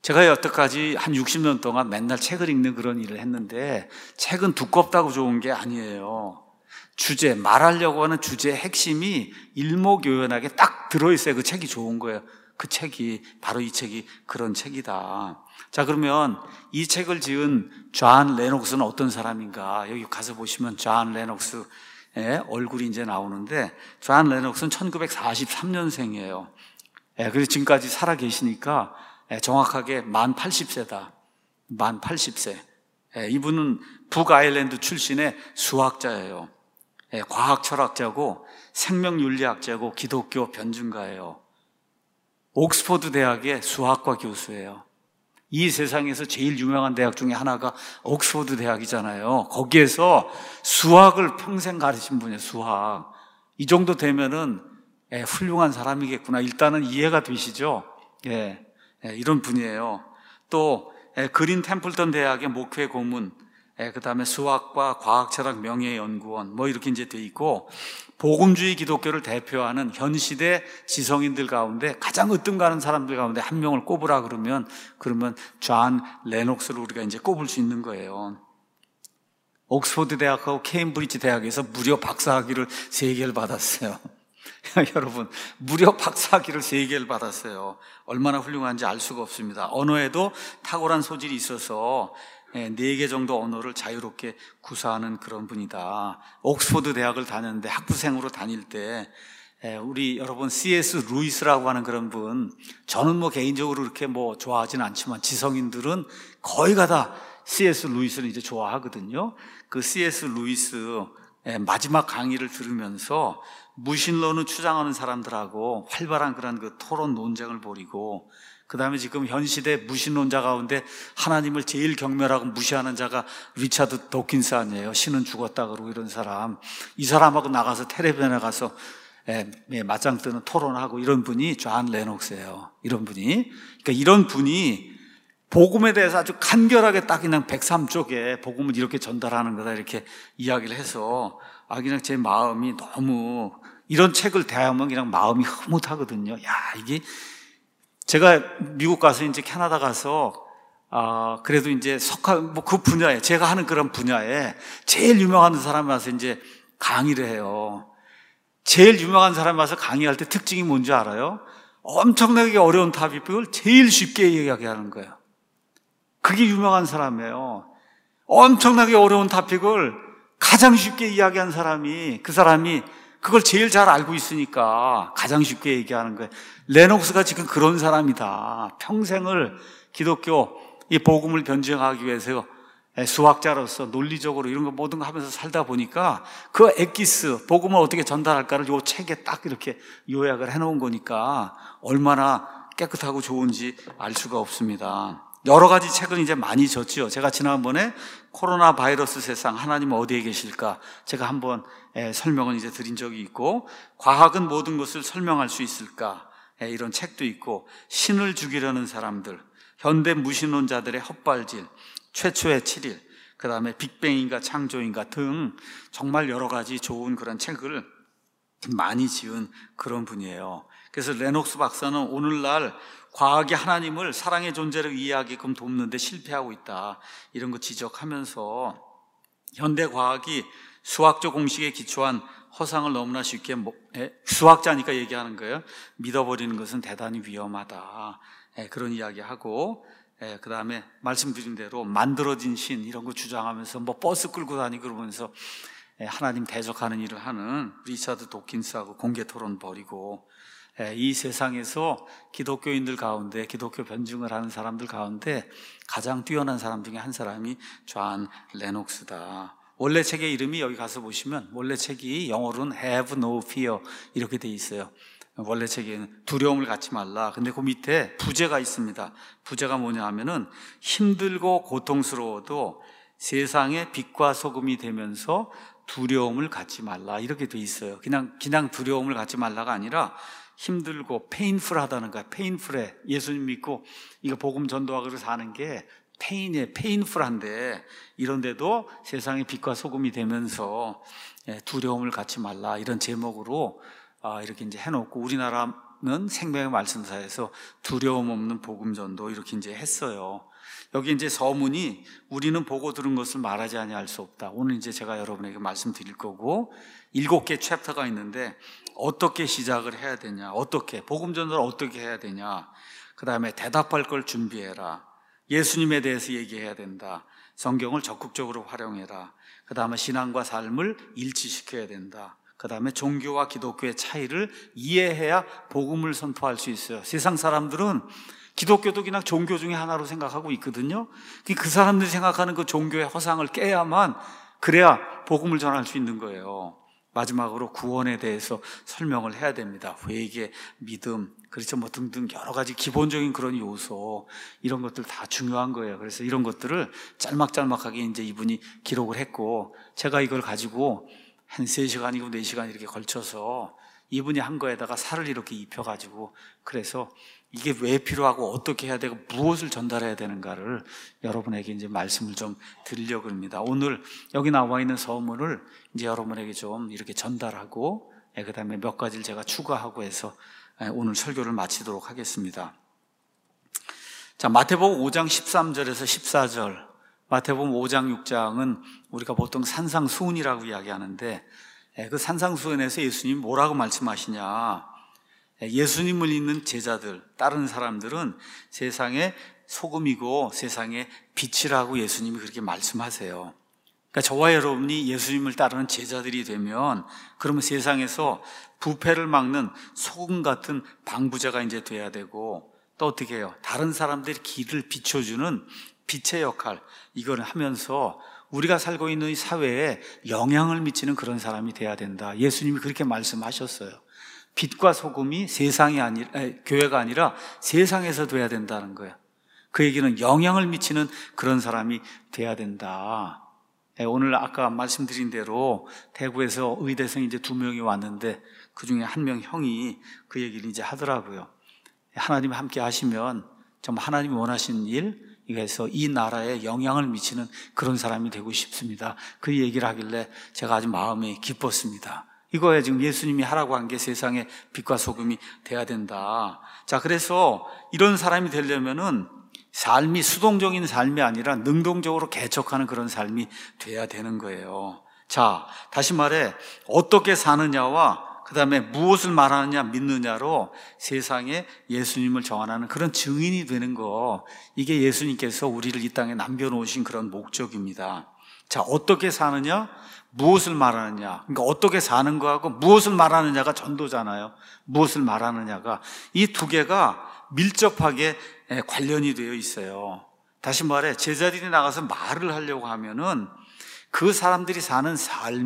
제가 여태까지 한 60년 동안 맨날 책을 읽는 그런 일을 했는데 책은 두껍다고 좋은 게 아니에요. 주제, 말하려고 하는 주제의 핵심이 일목요연하게 딱 들어있어야 그 책이 좋은 거예요. 그 책이, 바로 이 책이 그런 책이다. 자, 그러면 이 책을 지은 존 레녹스는 어떤 사람인가? 여기 가서 보시면 존 레녹스의 얼굴이 이제 나오는데, 존 레녹스는 1943년생이에요. 그래서 지금까지 살아 계시니까 정확하게 만 80세다. 만 80세. 이분은 북아일랜드 출신의 수학자예요. 과학 철학자고 생명윤리학자고 기독교 변증가예요. 옥스퍼드 대학의 수학과 교수예요. 이 세상에서 제일 유명한 대학 중에 하나가 옥스퍼드 대학이잖아요. 거기에서 수학을 평생 가르친 분이에요. 수학. 이 정도 되면은 훌륭한 사람이겠구나. 일단은 이해가 되시죠? 이런 분이에요. 또 그린 템플턴 대학의 목회 고문, 그 다음에 수학과 과학철학 명예연구원 뭐 이렇게 이제 돼 있고, 복음주의 기독교를 대표하는 현 시대 지성인들 가운데 가장 으뜸가는 사람들 가운데 한 명을 꼽으라 그러면 존 레녹스를 우리가 이제 꼽을 수 있는 거예요. 옥스퍼드 대학하고 케임브리지 대학에서 무려 박사학위를 3개를 받았어요. 여러분, 무려 박사학위를 3개를 받았어요. 얼마나 훌륭한지 알 수가 없습니다. 언어에도 탁월한 소질이 있어서 4개 정도 언어를 자유롭게 구사하는 그런 분이다. 옥스퍼드 대학을 다녔는데 학부생으로 다닐 때 우리 여러분 C.S. 루이스라고 하는 그런 분, 저는 뭐 개인적으로 그렇게 뭐 좋아하진 않지만 지성인들은 거의가 다 C.S. 루이스를 이제 좋아하거든요. 그 C.S. 루이스 마지막 강의를 들으면서 무신론을 주장하는 사람들하고 활발한 그런 그 토론 논쟁을 벌이고, 그 다음에 지금 현 시대 무신론자 가운데 하나님을 제일 경멸하고 무시하는 자가 리차드 도킨스 아니에요. 신은 죽었다 그러고 이런 사람. 이 사람하고 나가서 텔레비전에 가서 맞짱 뜨는 토론하고 이런 분이 존 레녹스예요. 이런 분이. 그러니까 이런 분이 복음에 대해서 아주 간결하게 딱 그냥 103쪽에 복음을 이렇게 전달하는 거다 이렇게 이야기를 해서 그냥 제 마음이 너무, 이런 책을 대하면 그냥 마음이 흐뭇하거든요. 이게 제가 미국 가서 이제 캐나다 가서 그래도 이제 그 분야에, 제가 하는 그런 분야에 제일 유명한 사람이 와서 이제 강의를 해요. 제일 유명한 사람이 와서 강의할 때 특징이 뭔지 알아요? 엄청나게 어려운 토픽을 제일 쉽게 이야기하는 거예요. 그게 유명한 사람이에요. 엄청나게 어려운 토픽을 가장 쉽게 이야기한 사람이, 그 사람이 그걸 제일 잘 알고 있으니까 가장 쉽게 얘기하는 거예요. 레녹스가 지금 그런 사람이다. 평생을 기독교 이 복음을 변증하기 위해서 수학자로서 논리적으로 이런 거 모든 거 하면서 살다 보니까 그 엑기스, 복음을 어떻게 전달할까를 이 책에 딱 이렇게 요약을 해놓은 거니까 얼마나 깨끗하고 좋은지 알 수가 없습니다. 여러 가지 책을 이제 많이 줬죠. 제가 지난번에 코로나 바이러스 세상, 하나님은 어디에 계실까? 제가 한번 설명을 이제 드린 적이 있고, 과학은 모든 것을 설명할 수 있을까? 이런 책도 있고, 신을 죽이려는 사람들, 현대 무신론자들의 헛발질, 최초의 7일, 그 다음에 빅뱅인가 창조인가 등 정말 여러 가지 좋은 그런 책을 많이 지은 그런 분이에요. 그래서 레녹스 박사는 오늘날 과학이 하나님을 사랑의 존재로 이해하게끔 돕는데 실패하고 있다, 이런 거 지적하면서 현대 과학이 수학적 공식에 기초한 허상을 너무나 쉽게, 수학자니까 얘기하는 거예요. 믿어버리는 것은 대단히 위험하다, 그런 이야기하고, 그 다음에 말씀드린 대로 만들어진 신 이런 거 주장하면서 뭐 버스 끌고 다니고 그러면서 하나님 대적하는 일을 하는 리차드 도킨스하고 공개 토론 벌이고, 이 세상에서 기독교인들 가운데, 기독교 변증을 하는 사람들 가운데 가장 뛰어난 사람 중에 한 사람이 존 레녹스다. 원래 책의 이름이 여기 가서 보시면, 원래 책이 영어로는 Have No Fear 이렇게 돼 있어요. 원래 책에는 두려움을 갖지 말라. 근데 그 밑에 부제가 있습니다. 부제가 뭐냐 하면은 힘들고 고통스러워도 세상의 빛과 소금이 되면서 두려움을 갖지 말라, 이렇게 돼 있어요. 그냥 두려움을 갖지 말라가 아니라 힘들고 페인풀하다는 거야. 페인풀해. 예수님 믿고 이거 복음 전도하고 사는 게 페인풀한데, 이런데도 세상의 빛과 소금이 되면서 두려움을 갖지 말라, 이런 제목으로 이렇게 이제 해놓고, 우리나라 생명의 말씀사에서 두려움 없는 복음전도 이렇게 이제 했어요. 여기 이제 서문이 우리는 보고 들은 것을 말하지 아니할 수 없다. 오늘 이제 제가 여러분에게 말씀드릴 거고 7개 챕터가 있는데 어떻게 시작을 해야 되냐, 어떻게 복음전도를 어떻게 해야 되냐, 그 다음에 대답할 걸 준비해라, 예수님에 대해서 얘기해야 된다, 성경을 적극적으로 활용해라, 그 다음에 신앙과 삶을 일치시켜야 된다, 그 다음에 종교와 기독교의 차이를 이해해야 복음을 선포할 수 있어요. 세상 사람들은 기독교도 그냥 종교 중에 하나로 생각하고 있거든요. 그 사람들이 생각하는 그 종교의 허상을 깨야만, 그래야 복음을 전할 수 있는 거예요. 마지막으로 구원에 대해서 설명을 해야 됩니다. 회개, 믿음, 그렇죠, 뭐 등등 여러 가지 기본적인 그런 요소, 이런 것들 다 중요한 거예요. 그래서 이런 것들을 짤막짤막하게 이제 이분이 기록을 했고, 제가 이걸 가지고 한 3시간이고 4시간 이렇게 걸쳐서 이분이 한 거에다가 살을 이렇게 입혀가지고, 그래서 이게 왜 필요하고 어떻게 해야 되고 무엇을 전달해야 되는가를 여러분에게 이제 말씀을 좀 드리려고 합니다. 오늘 여기 나와 있는 서문을 이제 여러분에게 좀 이렇게 전달하고, 그 다음에 몇 가지를 제가 추가하고 해서 오늘 설교를 마치도록 하겠습니다. 자, 마태복음 5장 13절에서 14절. 마태복음 5장 6장은 우리가 보통 산상수훈이라고 이야기하는데, 그 산상수훈에서 예수님이 뭐라고 말씀하시냐, 예수님을 믿는 제자들, 다른 사람들은 세상의 소금이고 세상의 빛이라고 예수님이 그렇게 말씀하세요. 그러니까 저와 여러분이 예수님을 따르는 제자들이 되면, 그러면 세상에서 부패를 막는 소금 같은 방부제가 이제 돼야 되고, 또 어떻게 해요? 다른 사람들의 길을 비춰주는 빛의 역할, 이걸 하면서 우리가 살고 있는 이 사회에 영향을 미치는 그런 사람이 돼야 된다. 예수님이 그렇게 말씀하셨어요. 빛과 소금이 세상이 아니라, 교회가 아니라 세상에서 돼야 된다는 거예요. 그 얘기는 영향을 미치는 그런 사람이 돼야 된다. 오늘 아까 말씀드린 대로 대구에서 의대생 이제 2명이 왔는데, 그 중에 1명 형이 그 얘기를 이제 하더라고요. 하나님이 함께 하시면 정말 하나님이 원하시는 일, 이거에서 이 나라에 영향을 미치는 그런 사람이 되고 싶습니다. 그 얘기를 하길래 제가 아주 마음이 기뻤습니다. 이거에 지금 예수님이 하라고 한 게 세상의 빛과 소금이 돼야 된다. 자, 그래서 이런 사람이 되려면은 삶이 수동적인 삶이 아니라 능동적으로 개척하는 그런 삶이 돼야 되는 거예요. 자, 다시 말해, 어떻게 사느냐와 그 다음에 무엇을 말하느냐, 믿느냐로 세상에 예수님을 정하는 그런 증인이 되는 거, 이게 예수님께서 우리를 이 땅에 남겨놓으신 그런 목적입니다. 자, 어떻게 사느냐, 무엇을 말하느냐, 그러니까 어떻게 사는 거하고 무엇을 말하느냐가 전도잖아요. 무엇을 말하느냐가, 이 두 개가 밀접하게 관련이 되어 있어요. 다시 말해, 제자들이 나가서 말을 하려고 하면은 그 사람들이 사는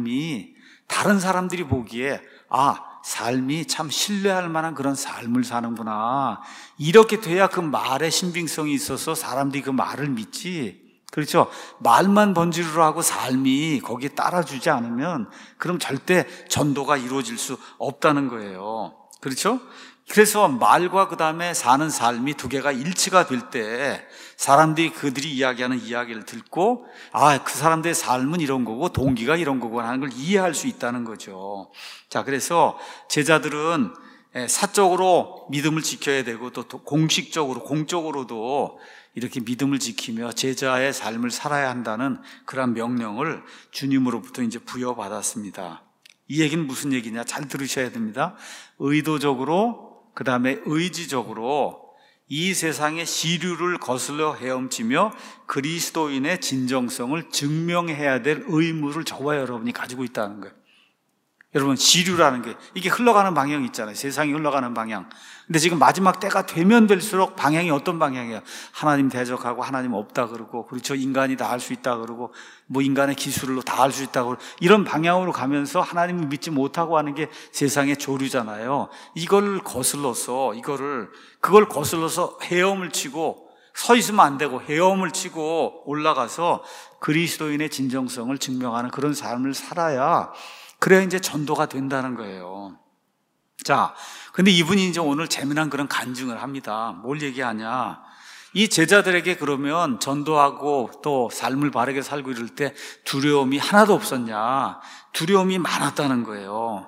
삶이 다른 사람들이 보기에, 아, 삶이 참 신뢰할 만한 그런 삶을 사는구나, 이렇게 돼야 그 말에 신빙성이 있어서 사람들이 그 말을 믿지. 그렇죠? 말만 번지르르 하고 삶이 거기에 따라주지 않으면 그럼 절대 전도가 이루어질 수 없다는 거예요. 그렇죠? 그래서 말과 그 다음에 사는 삶이 두 개가 일치가 될 때 사람들이 그들이 이야기하는 이야기를 듣고, 아, 그 사람들의 삶은 이런 거고 동기가 이런 거고 하는 걸 이해할 수 있다는 거죠. 자, 그래서 제자들은 사적으로 믿음을 지켜야 되고, 또 공식적으로, 공적으로도 이렇게 믿음을 지키며 제자의 삶을 살아야 한다는 그런 명령을 주님으로부터 이제 부여받았습니다. 이 얘기는 무슨 얘기냐? 잘 들으셔야 됩니다. 의도적으로, 그 다음에 의지적으로 이 세상의 시류를 거슬러 헤엄치며 그리스도인의 진정성을 증명해야 될 의무를 저와 여러분이 가지고 있다는 거예요. 여러분, 시류라는 게 이게 흘러가는 방향이 있잖아요. 세상이 흘러가는 방향. 근데 지금 마지막 때가 되면 될수록 방향이 어떤 방향이에요? 하나님 대적하고 하나님 없다 그러고, 그렇죠, 인간이 다 할 수 있다 그러고, 뭐 인간의 기술로 다 할 수 있다 그러고, 이런 방향으로 가면서 하나님을 믿지 못하고 하는 게 세상의 조류잖아요. 이걸 거슬러서, 그걸 거슬러서 헤엄을 치고, 서 있으면 안 되고 헤엄을 치고 올라가서 그리스도인의 진정성을 증명하는 그런 삶을 살아야, 그래야 이제 전도가 된다는 거예요. 자, 근데 이분이 이제 오늘 재미난 그런 간증을 합니다. 뭘 얘기하냐? 이 제자들에게 그러면 전도하고 또 삶을 바르게 살고 이럴 때 두려움이 하나도 없었냐? 두려움이 많았다는 거예요.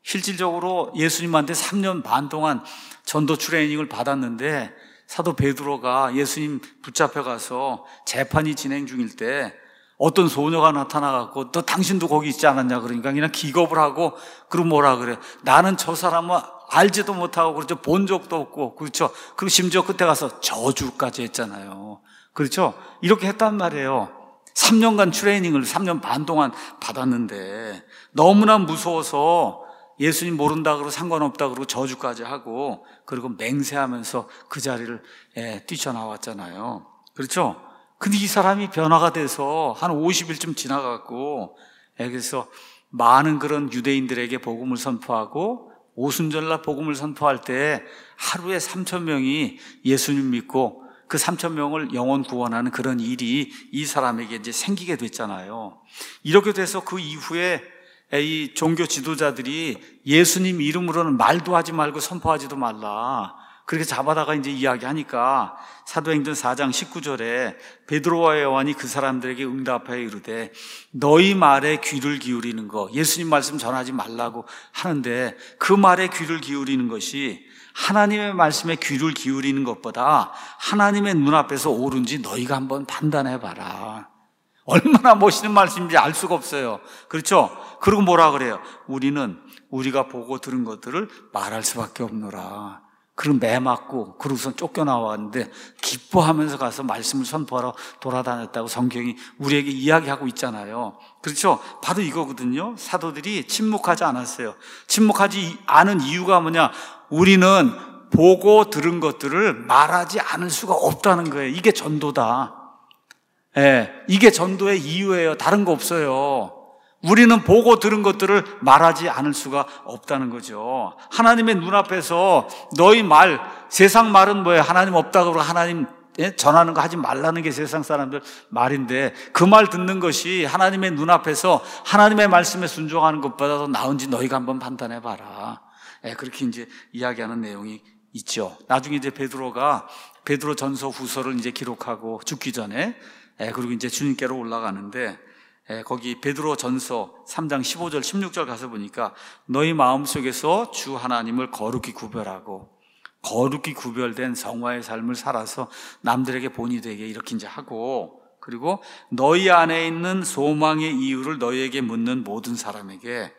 실질적으로 예수님한테 3년 반 동안 전도 트레이닝을 받았는데 사도 베드로가 예수님 붙잡혀 가서 재판이 진행 중일 때 어떤 소녀가 나타나갖고 너 당신도 거기 있지 않았냐 그러니까 그냥 기겁을 하고 그리고 뭐라 그래, 나는 저 사람은 알지도 못하고 그렇죠, 본 적도 없고, 그렇죠, 그리고 심지어 그때 가서 저주까지 했잖아요. 그렇죠, 이렇게 했단 말이에요. 3년간 트레이닝을 3년 반 동안 받았는데 너무나 무서워서 예수님 모른다 그러고 상관없다 그러고 저주까지 하고 그리고 맹세하면서 그 자리를 뛰쳐나왔잖아요. 그렇죠? 근데 이 사람이 변화가 돼서 한 50일쯤 지나갔고, 그래서 많은 그런 유대인들에게 복음을 선포하고 오순절날 복음을 선포할 때 하루에 3,000명이 예수님 믿고 그 3,000명을 영혼 구원하는 그런 일이 이 사람에게 이제 생기게 됐잖아요. 이렇게 돼서 그 이후에 이 종교 지도자들이 예수님 이름으로는 말도 하지 말고 선포하지도 말라, 그렇게 잡아다가 이제 이야기하니까 사도행전 4장 19절에 베드로와 요한이 그 사람들에게 응답하여 이르되 너희 말에 귀를 기울이는 거, 예수님 말씀 전하지 말라고 하는데 그 말에 귀를 기울이는 것이 하나님의 말씀에 귀를 기울이는 것보다 하나님의 눈앞에서 옳은지 너희가 한번 판단해봐라. 얼마나 멋있는 말씀인지 알 수가 없어요. 그렇죠? 그리고 뭐라 그래요? 우리는 우리가 보고 들은 것들을 말할 수밖에 없노라. 그리고 매 맞고 그러고선 쫓겨나왔는데 기뻐하면서 가서 말씀을 선포하러 돌아다녔다고 성경이 우리에게 이야기하고 있잖아요. 그렇죠? 바로 이거거든요. 사도들이 침묵하지 않았어요. 침묵하지 않은 이유가 뭐냐? 우리는 보고 들은 것들을 말하지 않을 수가 없다는 거예요. 이게 전도다. 이게 전도의 이유예요. 다른 거 없어요. 우리는 보고 들은 것들을 말하지 않을 수가 없다는 거죠. 하나님의 눈앞에서 너희 말, 세상 말은 뭐예요? 하나님 없다고 그러고 하나님 전하는 거 하지 말라는 게 세상 사람들 말인데 그 말 듣는 것이 하나님의 눈앞에서 하나님의 말씀에 순종하는 것보다 더 나은지 너희가 한번 판단해 봐라. 그렇게 이제 이야기하는 내용이 있죠. 나중에 이제 베드로가 베드로 전서 후서를 이제 기록하고 죽기 전에 그리고 이제 주님께로 올라가는데 거기 베드로 전서 3장 15절 16절 가서 보니까 너희 마음속에서 주 하나님을 거룩히 구별하고 거룩히 구별된 성화의 삶을 살아서 남들에게 본이 되게 이렇게 이제 하고, 그리고 너희 안에 있는 소망의 이유를 너희에게 묻는 모든 사람에게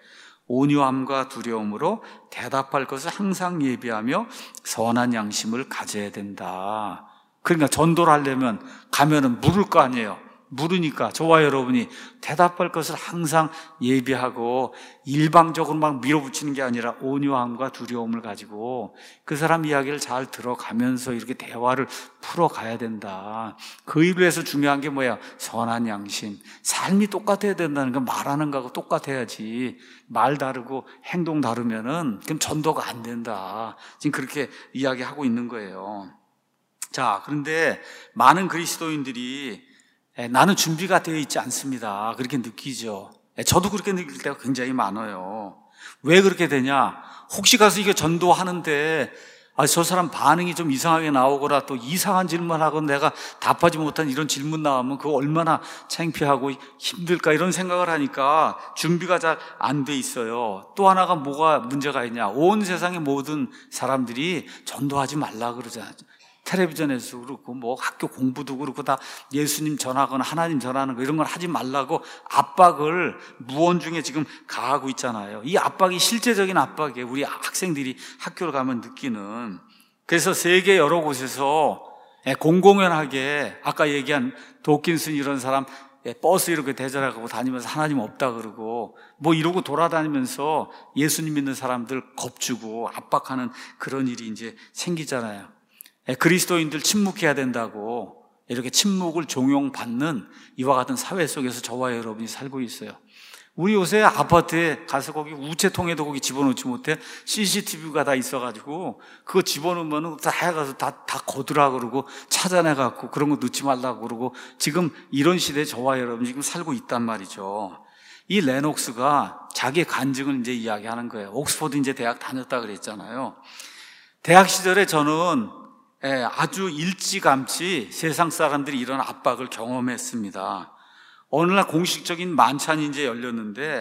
온유함과 두려움으로 대답할 것을 항상 예비하며 선한 양심을 가져야 된다. 그러니까 전도를 하려면 가면은 물을 거 아니에요. 물으니까 저와 여러분이 대답할 것을 항상 예비하고 일방적으로 막 밀어붙이는 게 아니라 온유함과 두려움을 가지고 그 사람 이야기를 잘 들어가면서 이렇게 대화를 풀어가야 된다. 그 일을 위해서 중요한 게 뭐야? 선한 양심. 삶이 똑같아야 된다는 건 말하는 거하고 똑같아야지. 말 다르고 행동 다르면은 그럼 전도가 안 된다. 지금 그렇게 이야기하고 있는 거예요. 자, 그런데 많은 그리스도인들이 나는 준비가 되어 있지 않습니다. 그렇게 느끼죠. 저도 그렇게 느낄 때가 굉장히 많아요. 왜 그렇게 되냐? 혹시 가서 이게 전도하는데 저 사람 반응이 좀 이상하게 나오거나 또 이상한 질문하고 내가 답하지 못한 이런 질문 나오면 그거 얼마나 창피하고 힘들까 이런 생각을 하니까 준비가 잘 안 돼 있어요. 또 하나가 뭐가 문제가 있냐? 온 세상의 모든 사람들이 전도하지 말라 그러잖아요. 텔레비전에서 그렇고 뭐 학교 공부도 그렇고 다 예수님 전하거나 하나님 전하는 거 이런 걸 하지 말라고 압박을 무언중에 지금 가하고 있잖아요. 이 압박이 실제적인 압박이에요. 우리 학생들이 학교를 가면 느끼는. 그래서 세계 여러 곳에서 공공연하게 아까 얘기한 도킨슨 이런 사람 버스 이렇게 대절하고 다니면서 하나님 없다 그러고 뭐 이러고 돌아다니면서 예수님 믿는 사람들 겁주고 압박하는 그런 일이 이제 생기잖아요. 그리스도인들 침묵해야 된다고 이렇게 침묵을 종용받는 이와 같은 사회 속에서 저와 여러분이 살고 있어요. 우리 요새 아파트에 가서 거기 우체통에도 거기 집어넣지 못해 CCTV가 다 있어가지고 그거 집어넣으면 다 해가서 다 거두라 그러고 찾아내갖고 그런 거 넣지 말라고 그러고 지금 이런 시대에 저와 여러분이 지금 살고 있단 말이죠. 이 레녹스가 자기의 간증을 이제 이야기하는 거예요. 옥스퍼드 이제 대학 다녔다 그랬잖아요. 대학 시절에 저는 아주 일찌감치 세상 사람들이 이런 압박을 경험했습니다. 어느 날 공식적인 만찬이 이제 열렸는데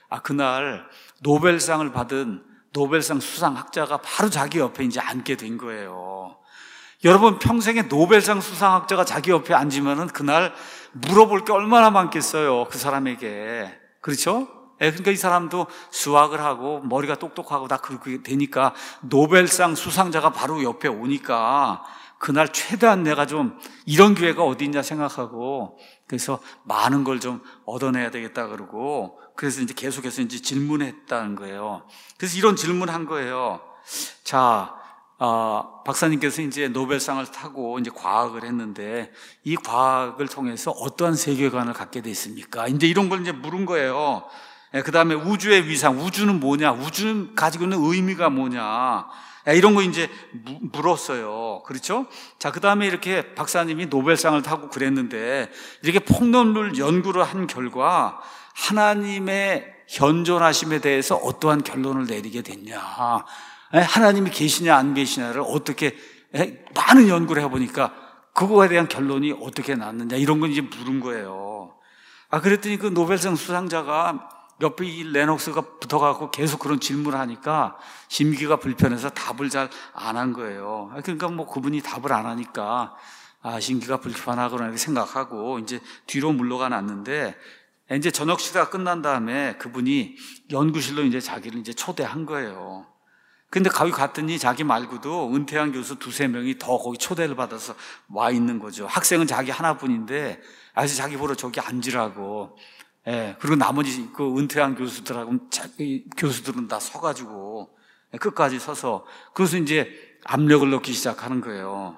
그날 노벨상을 받은 노벨상 수상학자가 바로 자기 옆에 이제 앉게 된 거예요. 여러분, 평생에 노벨상 수상학자가 자기 옆에 앉으면은 그날 물어볼 게 얼마나 많겠어요, 그 사람에게. 그렇죠? 그러니까 이 사람도 수학을 하고 머리가 똑똑하고 다 그렇게 되니까 노벨상 수상자가 바로 옆에 오니까 그날 최대한 내가 좀 이런 기회가 어디 있냐 생각하고, 그래서 많은 걸 좀 얻어내야 되겠다 그러고, 그래서 이제 계속해서 이제 질문했다는 거예요. 그래서 이런 질문한 거예요. 자, 박사님께서 이제 노벨상을 타고 이제 과학을 했는데 이 과학을 통해서 어떠한 세계관을 갖게 됐습니까? 이제 이런 걸 이제 물은 거예요. 그 다음에 우주의 위상, 우주는 뭐냐? 우주는 가지고 있는 의미가 뭐냐? 이런 거 이제 물었어요. 그렇죠? 자, 그 다음에 이렇게 박사님이 노벨상을 타고 그랬는데 이렇게 폭넓은 연구를 한 결과 하나님의 현존하심에 대해서 어떠한 결론을 내리게 됐냐? 하나님이 계시냐 안 계시냐를 어떻게 많은 연구를 해보니까 그거에 대한 결론이 어떻게 났느냐 이런 건 이제 물은 거예요. 그랬더니 그 노벨상 수상자가 옆에 이 레녹스가 붙어갖고 계속 그런 질문을 하니까 심기가 불편해서 답을 잘 안 한 거예요. 그러니까 뭐 그분이 답을 안 하니까 심기가 불편하구나 이렇게 생각하고 이제 뒤로 물러가 놨는데, 이제 저녁 식사가 끝난 다음에 그분이 연구실로 이제 자기를 이제 초대한 거예요. 근데 거기 갔더니 자기 말고도 은퇴한 교수 2-3명이 더 거기 초대를 받아서 와 있는 거죠. 학생은 자기 하나뿐인데 아주 자기 보러 저기 앉으라고. 그리고 나머지 그 은퇴한 교수들하고 교수들은 다 서가지고 끝까지 서서, 그래서 이제 압력을 넣기 시작하는 거예요.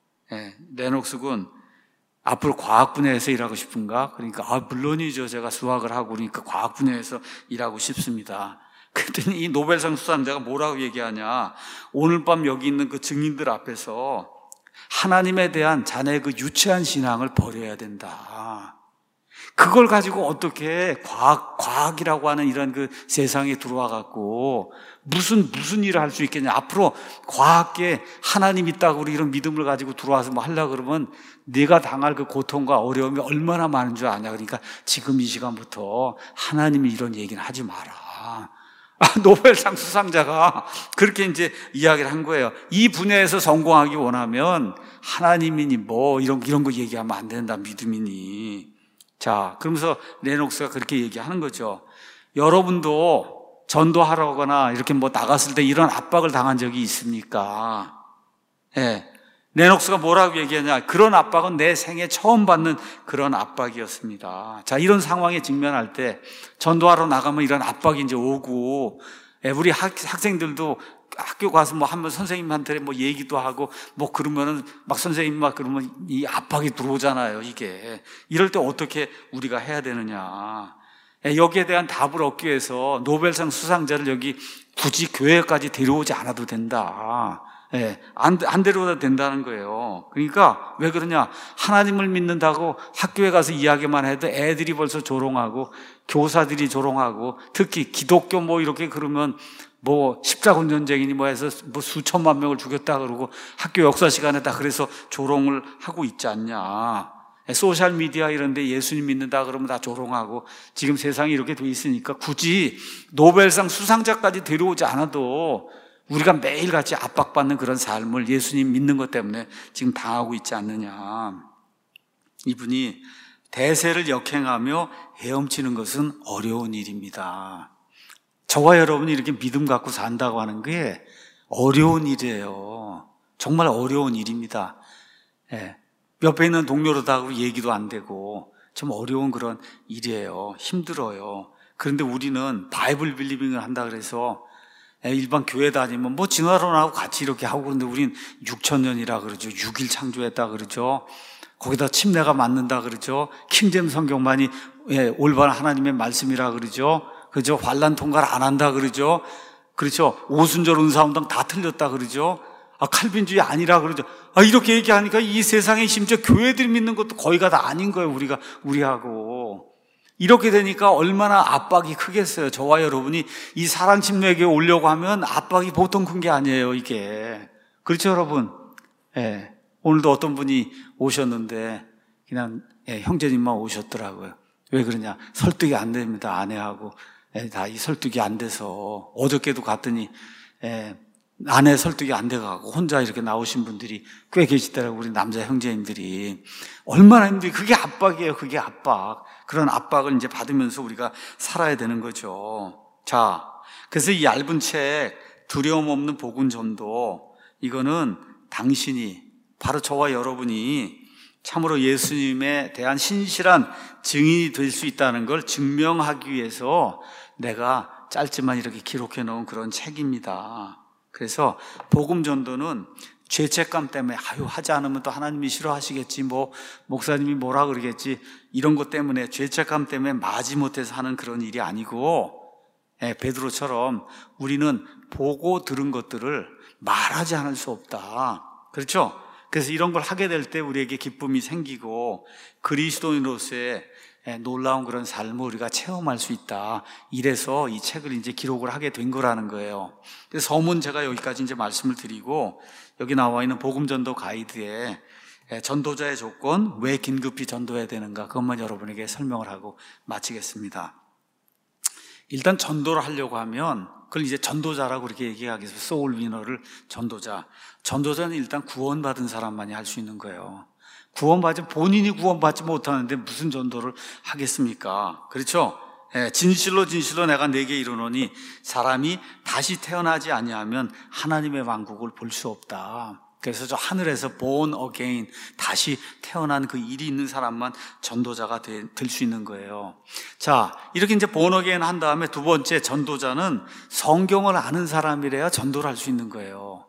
레녹스 군 앞으로 과학 분야에서 일하고 싶은가? 그러니까 물론이죠. 제가 수학을 하고 그러니까 과학 분야에서 일하고 싶습니다. 그랬더니 이 노벨상 수상자가 뭐라고 얘기하냐? 오늘 밤 여기 있는 그 증인들 앞에서 하나님에 대한 자네의 그 유치한 신앙을 버려야 된다. 그걸 가지고 어떻게 과학이라고 하는 이런 그 세상에 들어와 갖고 무슨 일을 할 수 있겠냐? 앞으로 과학계 하나님 있다고 우리 이런 믿음을 가지고 들어와서 뭐 하려고 그러면 네가 당할 그 고통과 어려움이 얼마나 많은 줄 아냐? 그러니까 지금 이 시간부터 하나님이 이런 얘기는 하지 마라. 노벨상 수상자가 그렇게 이제 이야기를 한 거예요. 이 분야에서 성공하기 원하면 하나님이니 뭐 이런 거 얘기하면 안 된다, 믿음이니. 자, 그러면서 레녹스가 그렇게 얘기하는 거죠. 여러분도 전도하거나 이렇게 뭐 나갔을 때 이런 압박을 당한 적이 있습니까? 레녹스가 뭐라고 얘기하냐? 그런 압박은 내 생애 처음 받는 그런 압박이었습니다. 자, 이런 상황에 직면할 때 전도하러 나가면 이런 압박이 이제 오고, 우리 학생들도 학교 가서 뭐 한번 선생님한테 뭐 얘기도 하고 뭐 그러면은 막 선생님 막 그러면 이 압박이 들어오잖아요, 이게. 이럴 때 어떻게 우리가 해야 되느냐. 여기에 대한 답을 얻기 위해서 노벨상 수상자를 여기 굳이 교회까지 데려오지 않아도 된다. 안 데려와도 된다는 거예요. 그러니까 왜 그러냐? 하나님을 믿는다고 학교에 가서 이야기만 해도 애들이 벌써 조롱하고 교사들이 조롱하고, 특히 기독교 뭐 이렇게 그러면 뭐 십자군 전쟁이니 뭐 해서 뭐 수천만 명을 죽였다 그러고 학교 역사 시간에 다 그래서 조롱을 하고 있지 않냐. 소셜 미디어 이런 데 예수님 믿는다 그러면 다 조롱하고, 지금 세상이 이렇게 돼 있으니까 굳이 노벨상 수상자까지 데려오지 않아도 우리가 매일같이 압박받는 그런 삶을 예수님 믿는 것 때문에 지금 당하고 있지 않느냐. 이분이 대세를 역행하며 헤엄치는 것은 어려운 일입니다. 저와 여러분이 이렇게 믿음 갖고 산다고 하는 게 어려운 일이에요. 정말 어려운 일입니다. 옆에 있는 동료로도 하고 얘기도 안 되고 좀 어려운 그런 일이에요. 힘들어요. 그런데 우리는 바이블 빌리빙을 한다 그래서 일반 교회 다니면 뭐 진화론하고 같이 이렇게 하고, 그런데 우린 6,000년이라 그러죠. 6일 창조했다 그러죠. 거기다 침례가 맞는다 그러죠. 킹제임 성경만이 올바른 하나님의 말씀이라 그러죠. 그죠? 환란 통과를 안 한다 그러죠. 그렇죠? 오순절 은사운동 다 틀렸다 그러죠. 칼빈주의 아니라 그러죠. 이렇게 얘기하니까 이 세상에 심지어 교회들이 믿는 것도 거의가 다 아닌 거예요. 우리하고. 이렇게 되니까 얼마나 압박이 크겠어요. 저와 여러분이 이 사랑 침례교회 오려고 하면 압박이 보통 큰 게 아니에요, 이게. 그렇죠, 여러분? 오늘도 어떤 분이 오셨는데 그냥 형제님만 오셨더라고요. 왜 그러냐? 설득이 안 됩니다, 아내하고. 다 이 설득이 안 돼서 어저께도 갔더니 아내 설득이 안 돼가고 혼자 이렇게 나오신 분들이 꽤 계시더라고요. 우리 남자 형제님들이. 얼마나 힘들이, 그게 압박이에요. 그게 압박. 그런 압박을 이제 받으면서 우리가 살아야 되는 거죠. 자, 그래서 이 얇은 책 두려움 없는 복음 전도, 이거는 당신이, 바로 저와 여러분이 참으로 예수님에 대한 신실한 증인이 될 수 있다는 걸 증명하기 위해서 내가 짧지만 이렇게 기록해 놓은 그런 책입니다. 그래서 복음 전도는 죄책감 때문에 하지 않으면 또 하나님이 싫어하시겠지, 목사님이 뭐라 그러겠지, 이런 것 때문에, 죄책감 때문에 마지못해서 하는 그런 일이 아니고, 베드로처럼 우리는 보고 들은 것들을 말하지 않을 수 없다. 그렇죠? 그래서 이런 걸 하게 될 때 우리에게 기쁨이 생기고 그리스도인으로서의 놀라운 그런 삶을 우리가 체험할 수 있다. 이래서 이 책을 이제 기록을 하게 된 거라는 거예요. 그래서 서문 제가 여기까지 이제 말씀을 드리고, 여기 나와 있는 복음 전도 가이드에 전도자의 조건, 왜 긴급히 전도해야 되는가, 그것만 여러분에게 설명을 하고 마치겠습니다. 일단 전도를 하려고 하면 그걸 이제 전도자라고 그렇게 얘기하기 위해서 소울 위너를 전도자. 전도자는 일단 구원받은 사람만이 할 수 있는 거예요. 본인이 구원받지 못하는데 무슨 전도를 하겠습니까? 그렇죠? 진실로 내가 내게 이르노니 사람이 다시 태어나지 아니하면 하나님의 왕국을 볼 수 없다. 그래서 저 하늘에서 born again, 다시 태어난 그 일이 있는 사람만 전도자가 될 수 있는 거예요. 자, 이렇게 이제 born again 한 다음에 두 번째, 전도자는 성경을 아는 사람이래야 전도를 할 수 있는 거예요.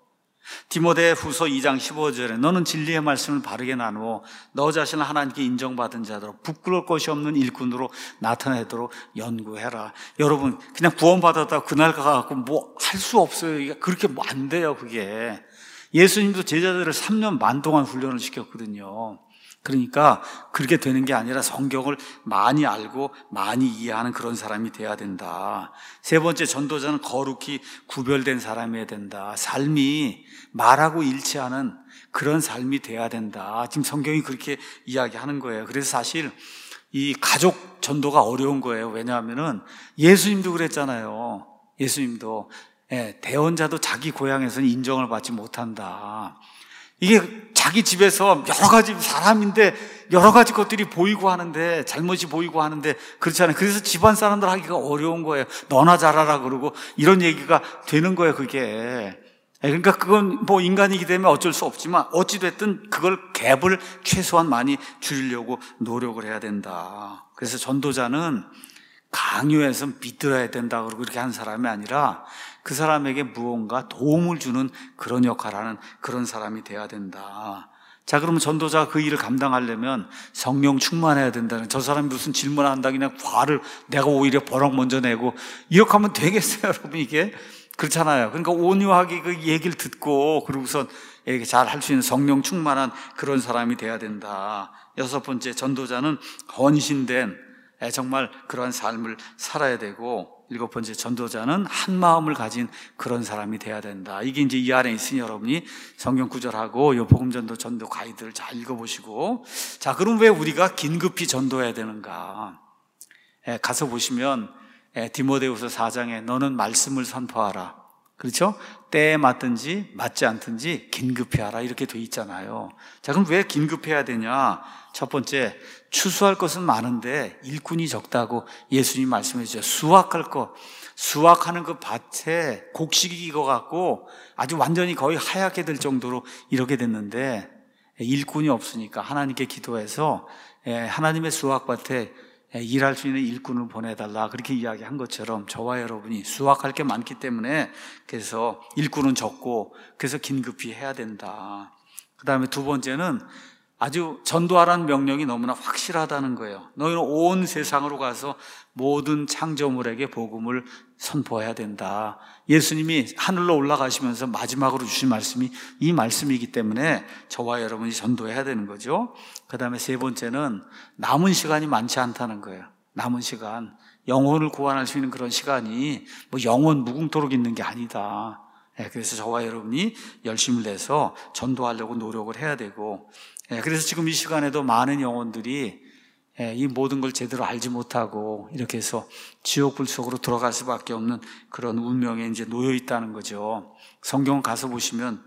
디모데후서 2장 15절에 너는 진리의 말씀을 바르게 나누어 너 자신을 하나님께 인정받은 자로 부끄러울 것이 없는 일꾼으로 나타내도록 연구해라. 여러분, 그냥 구원받았다고 그날 가갖고 할 수 없어요. 그렇게 안 돼요, 그게. 예수님도 제자들을 3년 반 동안 훈련을 시켰거든요. 그러니까 그렇게 되는 게 아니라 성경을 많이 알고 많이 이해하는 그런 사람이 돼야 된다. 세 번째, 전도자는 거룩히 구별된 사람이어야 된다. 삶이 말하고 일치하는 그런 삶이 돼야 된다. 지금 성경이 그렇게 이야기하는 거예요. 그래서 사실 이 가족 전도가 어려운 거예요. 왜냐하면은 예수님도 그랬잖아요. 예수님도 대언자도 자기 고향에서는 인정을 받지 못한다. 이게 자기 집에서 여러 가지 사람인데 여러 가지 것들이 보이고 하는데, 잘못이 보이고 하는데 그렇지 않아요. 그래서 집안 사람들 하기가 어려운 거예요. 너나 잘하라 그러고 이런 얘기가 되는 거예요, 그게. 그러니까 그건 인간이기 때문에 어쩔 수 없지만 어찌됐든 그걸 갭을 최소한 많이 줄이려고 노력을 해야 된다. 그래서 전도자는 강요해서 믿들어야 된다 그러고 그렇게 한 사람이 아니라 그 사람에게 무언가 도움을 주는 그런 역할을 하는 그런 사람이 돼야 된다. 자, 그러면 전도자가 그 일을 감당하려면 성령 충만해야 된다는, 저 사람이 무슨 질문한다 그냥 화를 내가 오히려 버럭 먼저 내고 이렇게 하면 되겠어요, 여러분? 이게 그렇잖아요. 그러니까 온유하게 그 얘기를 듣고 그러고선 이렇게 잘 할 수 있는 성령 충만한 그런 사람이 돼야 된다. 여섯 번째, 전도자는 헌신된 정말 그러한 삶을 살아야 되고, 일곱 번째, 전도자는 한 마음을 가진 그런 사람이 돼야 된다. 이게 이제 이 안에 있으니 여러분이 성경 구절하고 이 복음전도 전도 가이드를 잘 읽어보시고, 자, 그럼 왜 우리가 긴급히 전도해야 되는가? 가서 보시면 디모데후서 4장에 너는 말씀을 선포하라. 그렇죠? 때에 맞든지 맞지 않든지 긴급히 하라, 이렇게 돼 있잖아요. 자, 그럼 왜 긴급해야 되냐? 첫 번째, 추수할 것은 많은데 일꾼이 적다고 예수님 말씀해 주셨어요. 수확하는 그 밭에 곡식이 익어갖고 아주 완전히 거의 하얗게 될 정도로 이렇게 됐는데 일꾼이 없으니까 하나님께 기도해서 하나님의 수확밭에 일할 수 있는 일꾼을 보내달라, 그렇게 이야기한 것처럼 저와 여러분이 수확할 게 많기 때문에 그래서 일꾼은 적고 그래서 긴급히 해야 된다. 그 다음에 두 번째는 아주 전도하라는 명령이 너무나 확실하다는 거예요. 너희는 온 세상으로 가서 모든 창조물에게 복음을 선포해야 된다. 예수님이 하늘로 올라가시면서 마지막으로 주신 말씀이 이 말씀이기 때문에 저와 여러분이 전도해야 되는 거죠. 그 다음에 세 번째는 남은 시간이 많지 않다는 거예요. 남은 시간, 영혼을 구원할 수 있는 그런 시간이 영원 무궁토록 있는 게 아니다. 그래서 저와 여러분이 열심을 내서 전도하려고 노력을 해야 되고, 그래서 지금 이 시간에도 많은 영혼들이 이 모든 걸 제대로 알지 못하고 이렇게 해서 지옥불 속으로 들어갈 수밖에 없는 그런 운명에 이제 놓여 있다는 거죠. 성경 가서 보시면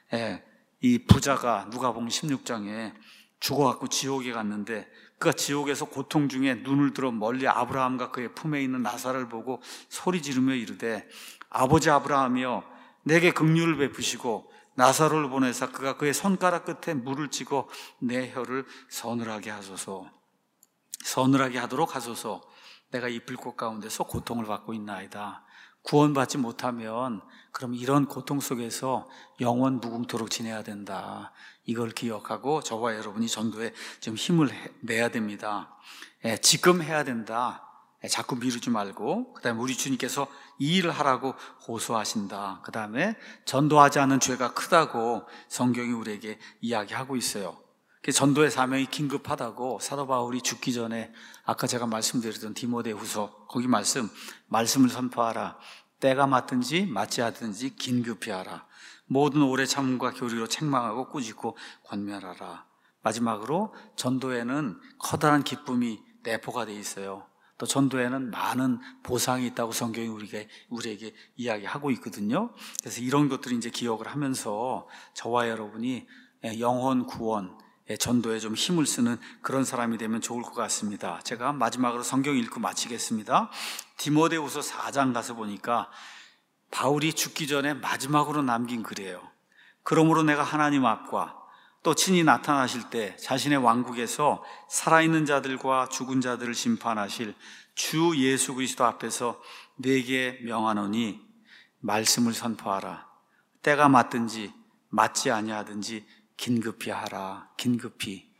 이 부자가 누가복음 16장에 죽어갖고 지옥에 갔는데 그가 지옥에서 고통 중에 눈을 들어 멀리 아브라함과 그의 품에 있는 나사를 보고 소리 지르며 이르되 아버지 아브라함이여 내게 긍휼을 베푸시고 나사로를 보내사 그가 그의 손가락 끝에 물을 찌고 내 혀를 서늘하게 하소서. 서늘하게 하도록 하소서. 내가 이 불꽃 가운데서 고통을 받고 있나이다. 구원받지 못하면 그럼 이런 고통 속에서 영원 무궁토록 지내야 된다. 이걸 기억하고 저와 여러분이 전도에 좀 힘을 내야 됩니다. 지금 해야 된다. 자꾸 미루지 말고, 그 다음에 우리 주님께서 이 일을 하라고 호소하신다. 그 다음에 전도하지 않은 죄가 크다고 성경이 우리에게 이야기하고 있어요. 전도의 사명이 긴급하다고 사도 바울이 죽기 전에 아까 제가 말씀드렸던 디모데후서 거기 말씀을 선포하라. 때가 맞든지 맞지 않든지 긴급히 하라. 모든 오래 참음과 교리로 책망하고 꾸짖고 권면하라. 마지막으로 전도에는 커다란 기쁨이 내포가 되어 있어요. 또 전도에는 많은 보상이 있다고 성경이 우리에게 이야기하고 있거든요. 그래서 이런 것들을 이제 기억을 하면서 저와 여러분이 영혼 구원, 전도에 좀 힘을 쓰는 그런 사람이 되면 좋을 것 같습니다. 제가 마지막으로 성경 읽고 마치겠습니다. 디모데후서 4장 가서 보니까 바울이 죽기 전에 마지막으로 남긴 글이에요. 그러므로 내가 하나님 앞과 또 친히 나타나실 때 자신의 왕국에서 살아있는 자들과 죽은 자들을 심판하실 주 예수 그리스도 앞에서 네게 명하노니 말씀을 선포하라. 때가 맞든지 맞지 아니하든지 긴급히 하라. 긴급히.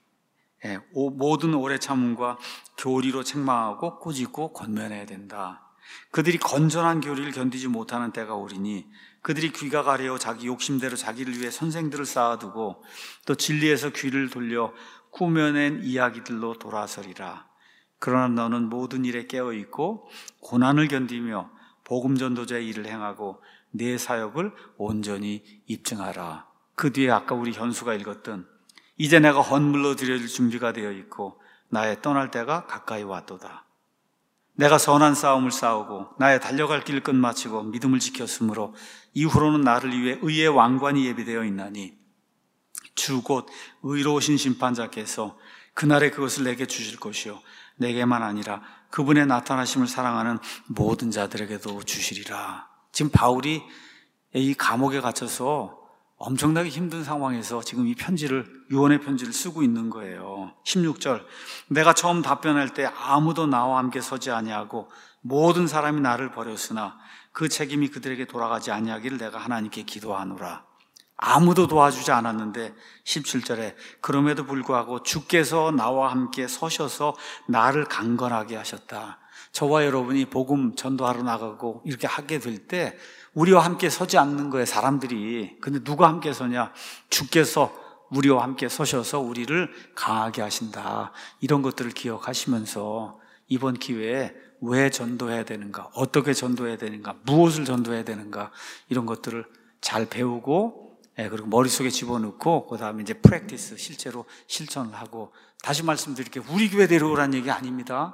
모든 오래 참음과 교리로 책망하고 꾸짖고 권면해야 된다. 그들이 건전한 교리를 견디지 못하는 때가 오리니 그들이 귀가 가려워 자기 욕심대로 자기를 위해 선생들을 쌓아두고 또 진리에서 귀를 돌려 꾸며낸 이야기들로 돌아서리라. 그러나 너는 모든 일에 깨어있고 고난을 견디며 복음 전도자의 일을 행하고 내 사역을 온전히 입증하라. 그 뒤에 아까 우리 현수가 읽었던 이제 내가 헌물로 드려질 준비가 되어 있고 나의 떠날 때가 가까이 왔도다. 내가 선한 싸움을 싸우고 나의 달려갈 길을 끝마치고 믿음을 지켰으므로 이후로는 나를 위해 의의 왕관이 예비되어 있나니 주 곧 의로우신 심판자께서 그날에 그것을 내게 주실 것이요 내게만 아니라 그분의 나타나심을 사랑하는 모든 자들에게도 주시리라. 지금 바울이 이 감옥에 갇혀서 엄청나게 힘든 상황에서 지금 이 유언의 편지를 쓰고 있는 거예요. 16절 내가 처음 답변할 때 아무도 나와 함께 서지 아니하고 모든 사람이 나를 버렸으나 그 책임이 그들에게 돌아가지 아니하기를 내가 하나님께 기도하노라. 아무도 도와주지 않았는데 17절에 그럼에도 불구하고 주께서 나와 함께 서셔서 나를 강건하게 하셨다. 저와 여러분이 복음 전도하러 나가고 이렇게 하게 될 때 우리와 함께 서지 않는 거예요, 사람들이. 근데 누가 함께 서냐? 주께서 우리와 함께 서셔서 우리를 강하게 하신다. 이런 것들을 기억하시면서 이번 기회에 왜 전도해야 되는가? 어떻게 전도해야 되는가? 무엇을 전도해야 되는가? 이런 것들을 잘 배우고 그리고 머릿속에 집어넣고 그 다음에 이제 프랙티스, 실제로 실천을 하고 다시 말씀드릴게요. 우리 교회 데려오라는 얘기 아닙니다.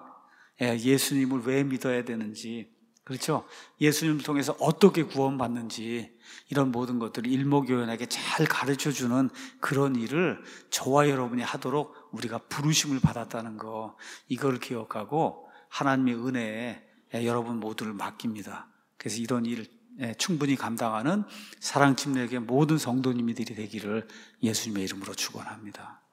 예수님을 왜 믿어야 되는지, 그렇죠? 예수님을 통해서 어떻게 구원받는지 이런 모든 것들을 일목요연하게 잘 가르쳐주는 그런 일을 저와 여러분이 하도록 우리가 부르심을 받았다는 거, 이걸 기억하고 하나님의 은혜에 여러분 모두를 맡깁니다. 그래서 이런 일을 충분히 감당하는 사랑침례교회 모든 성도님들이 되기를 예수님의 이름으로 축원합니다.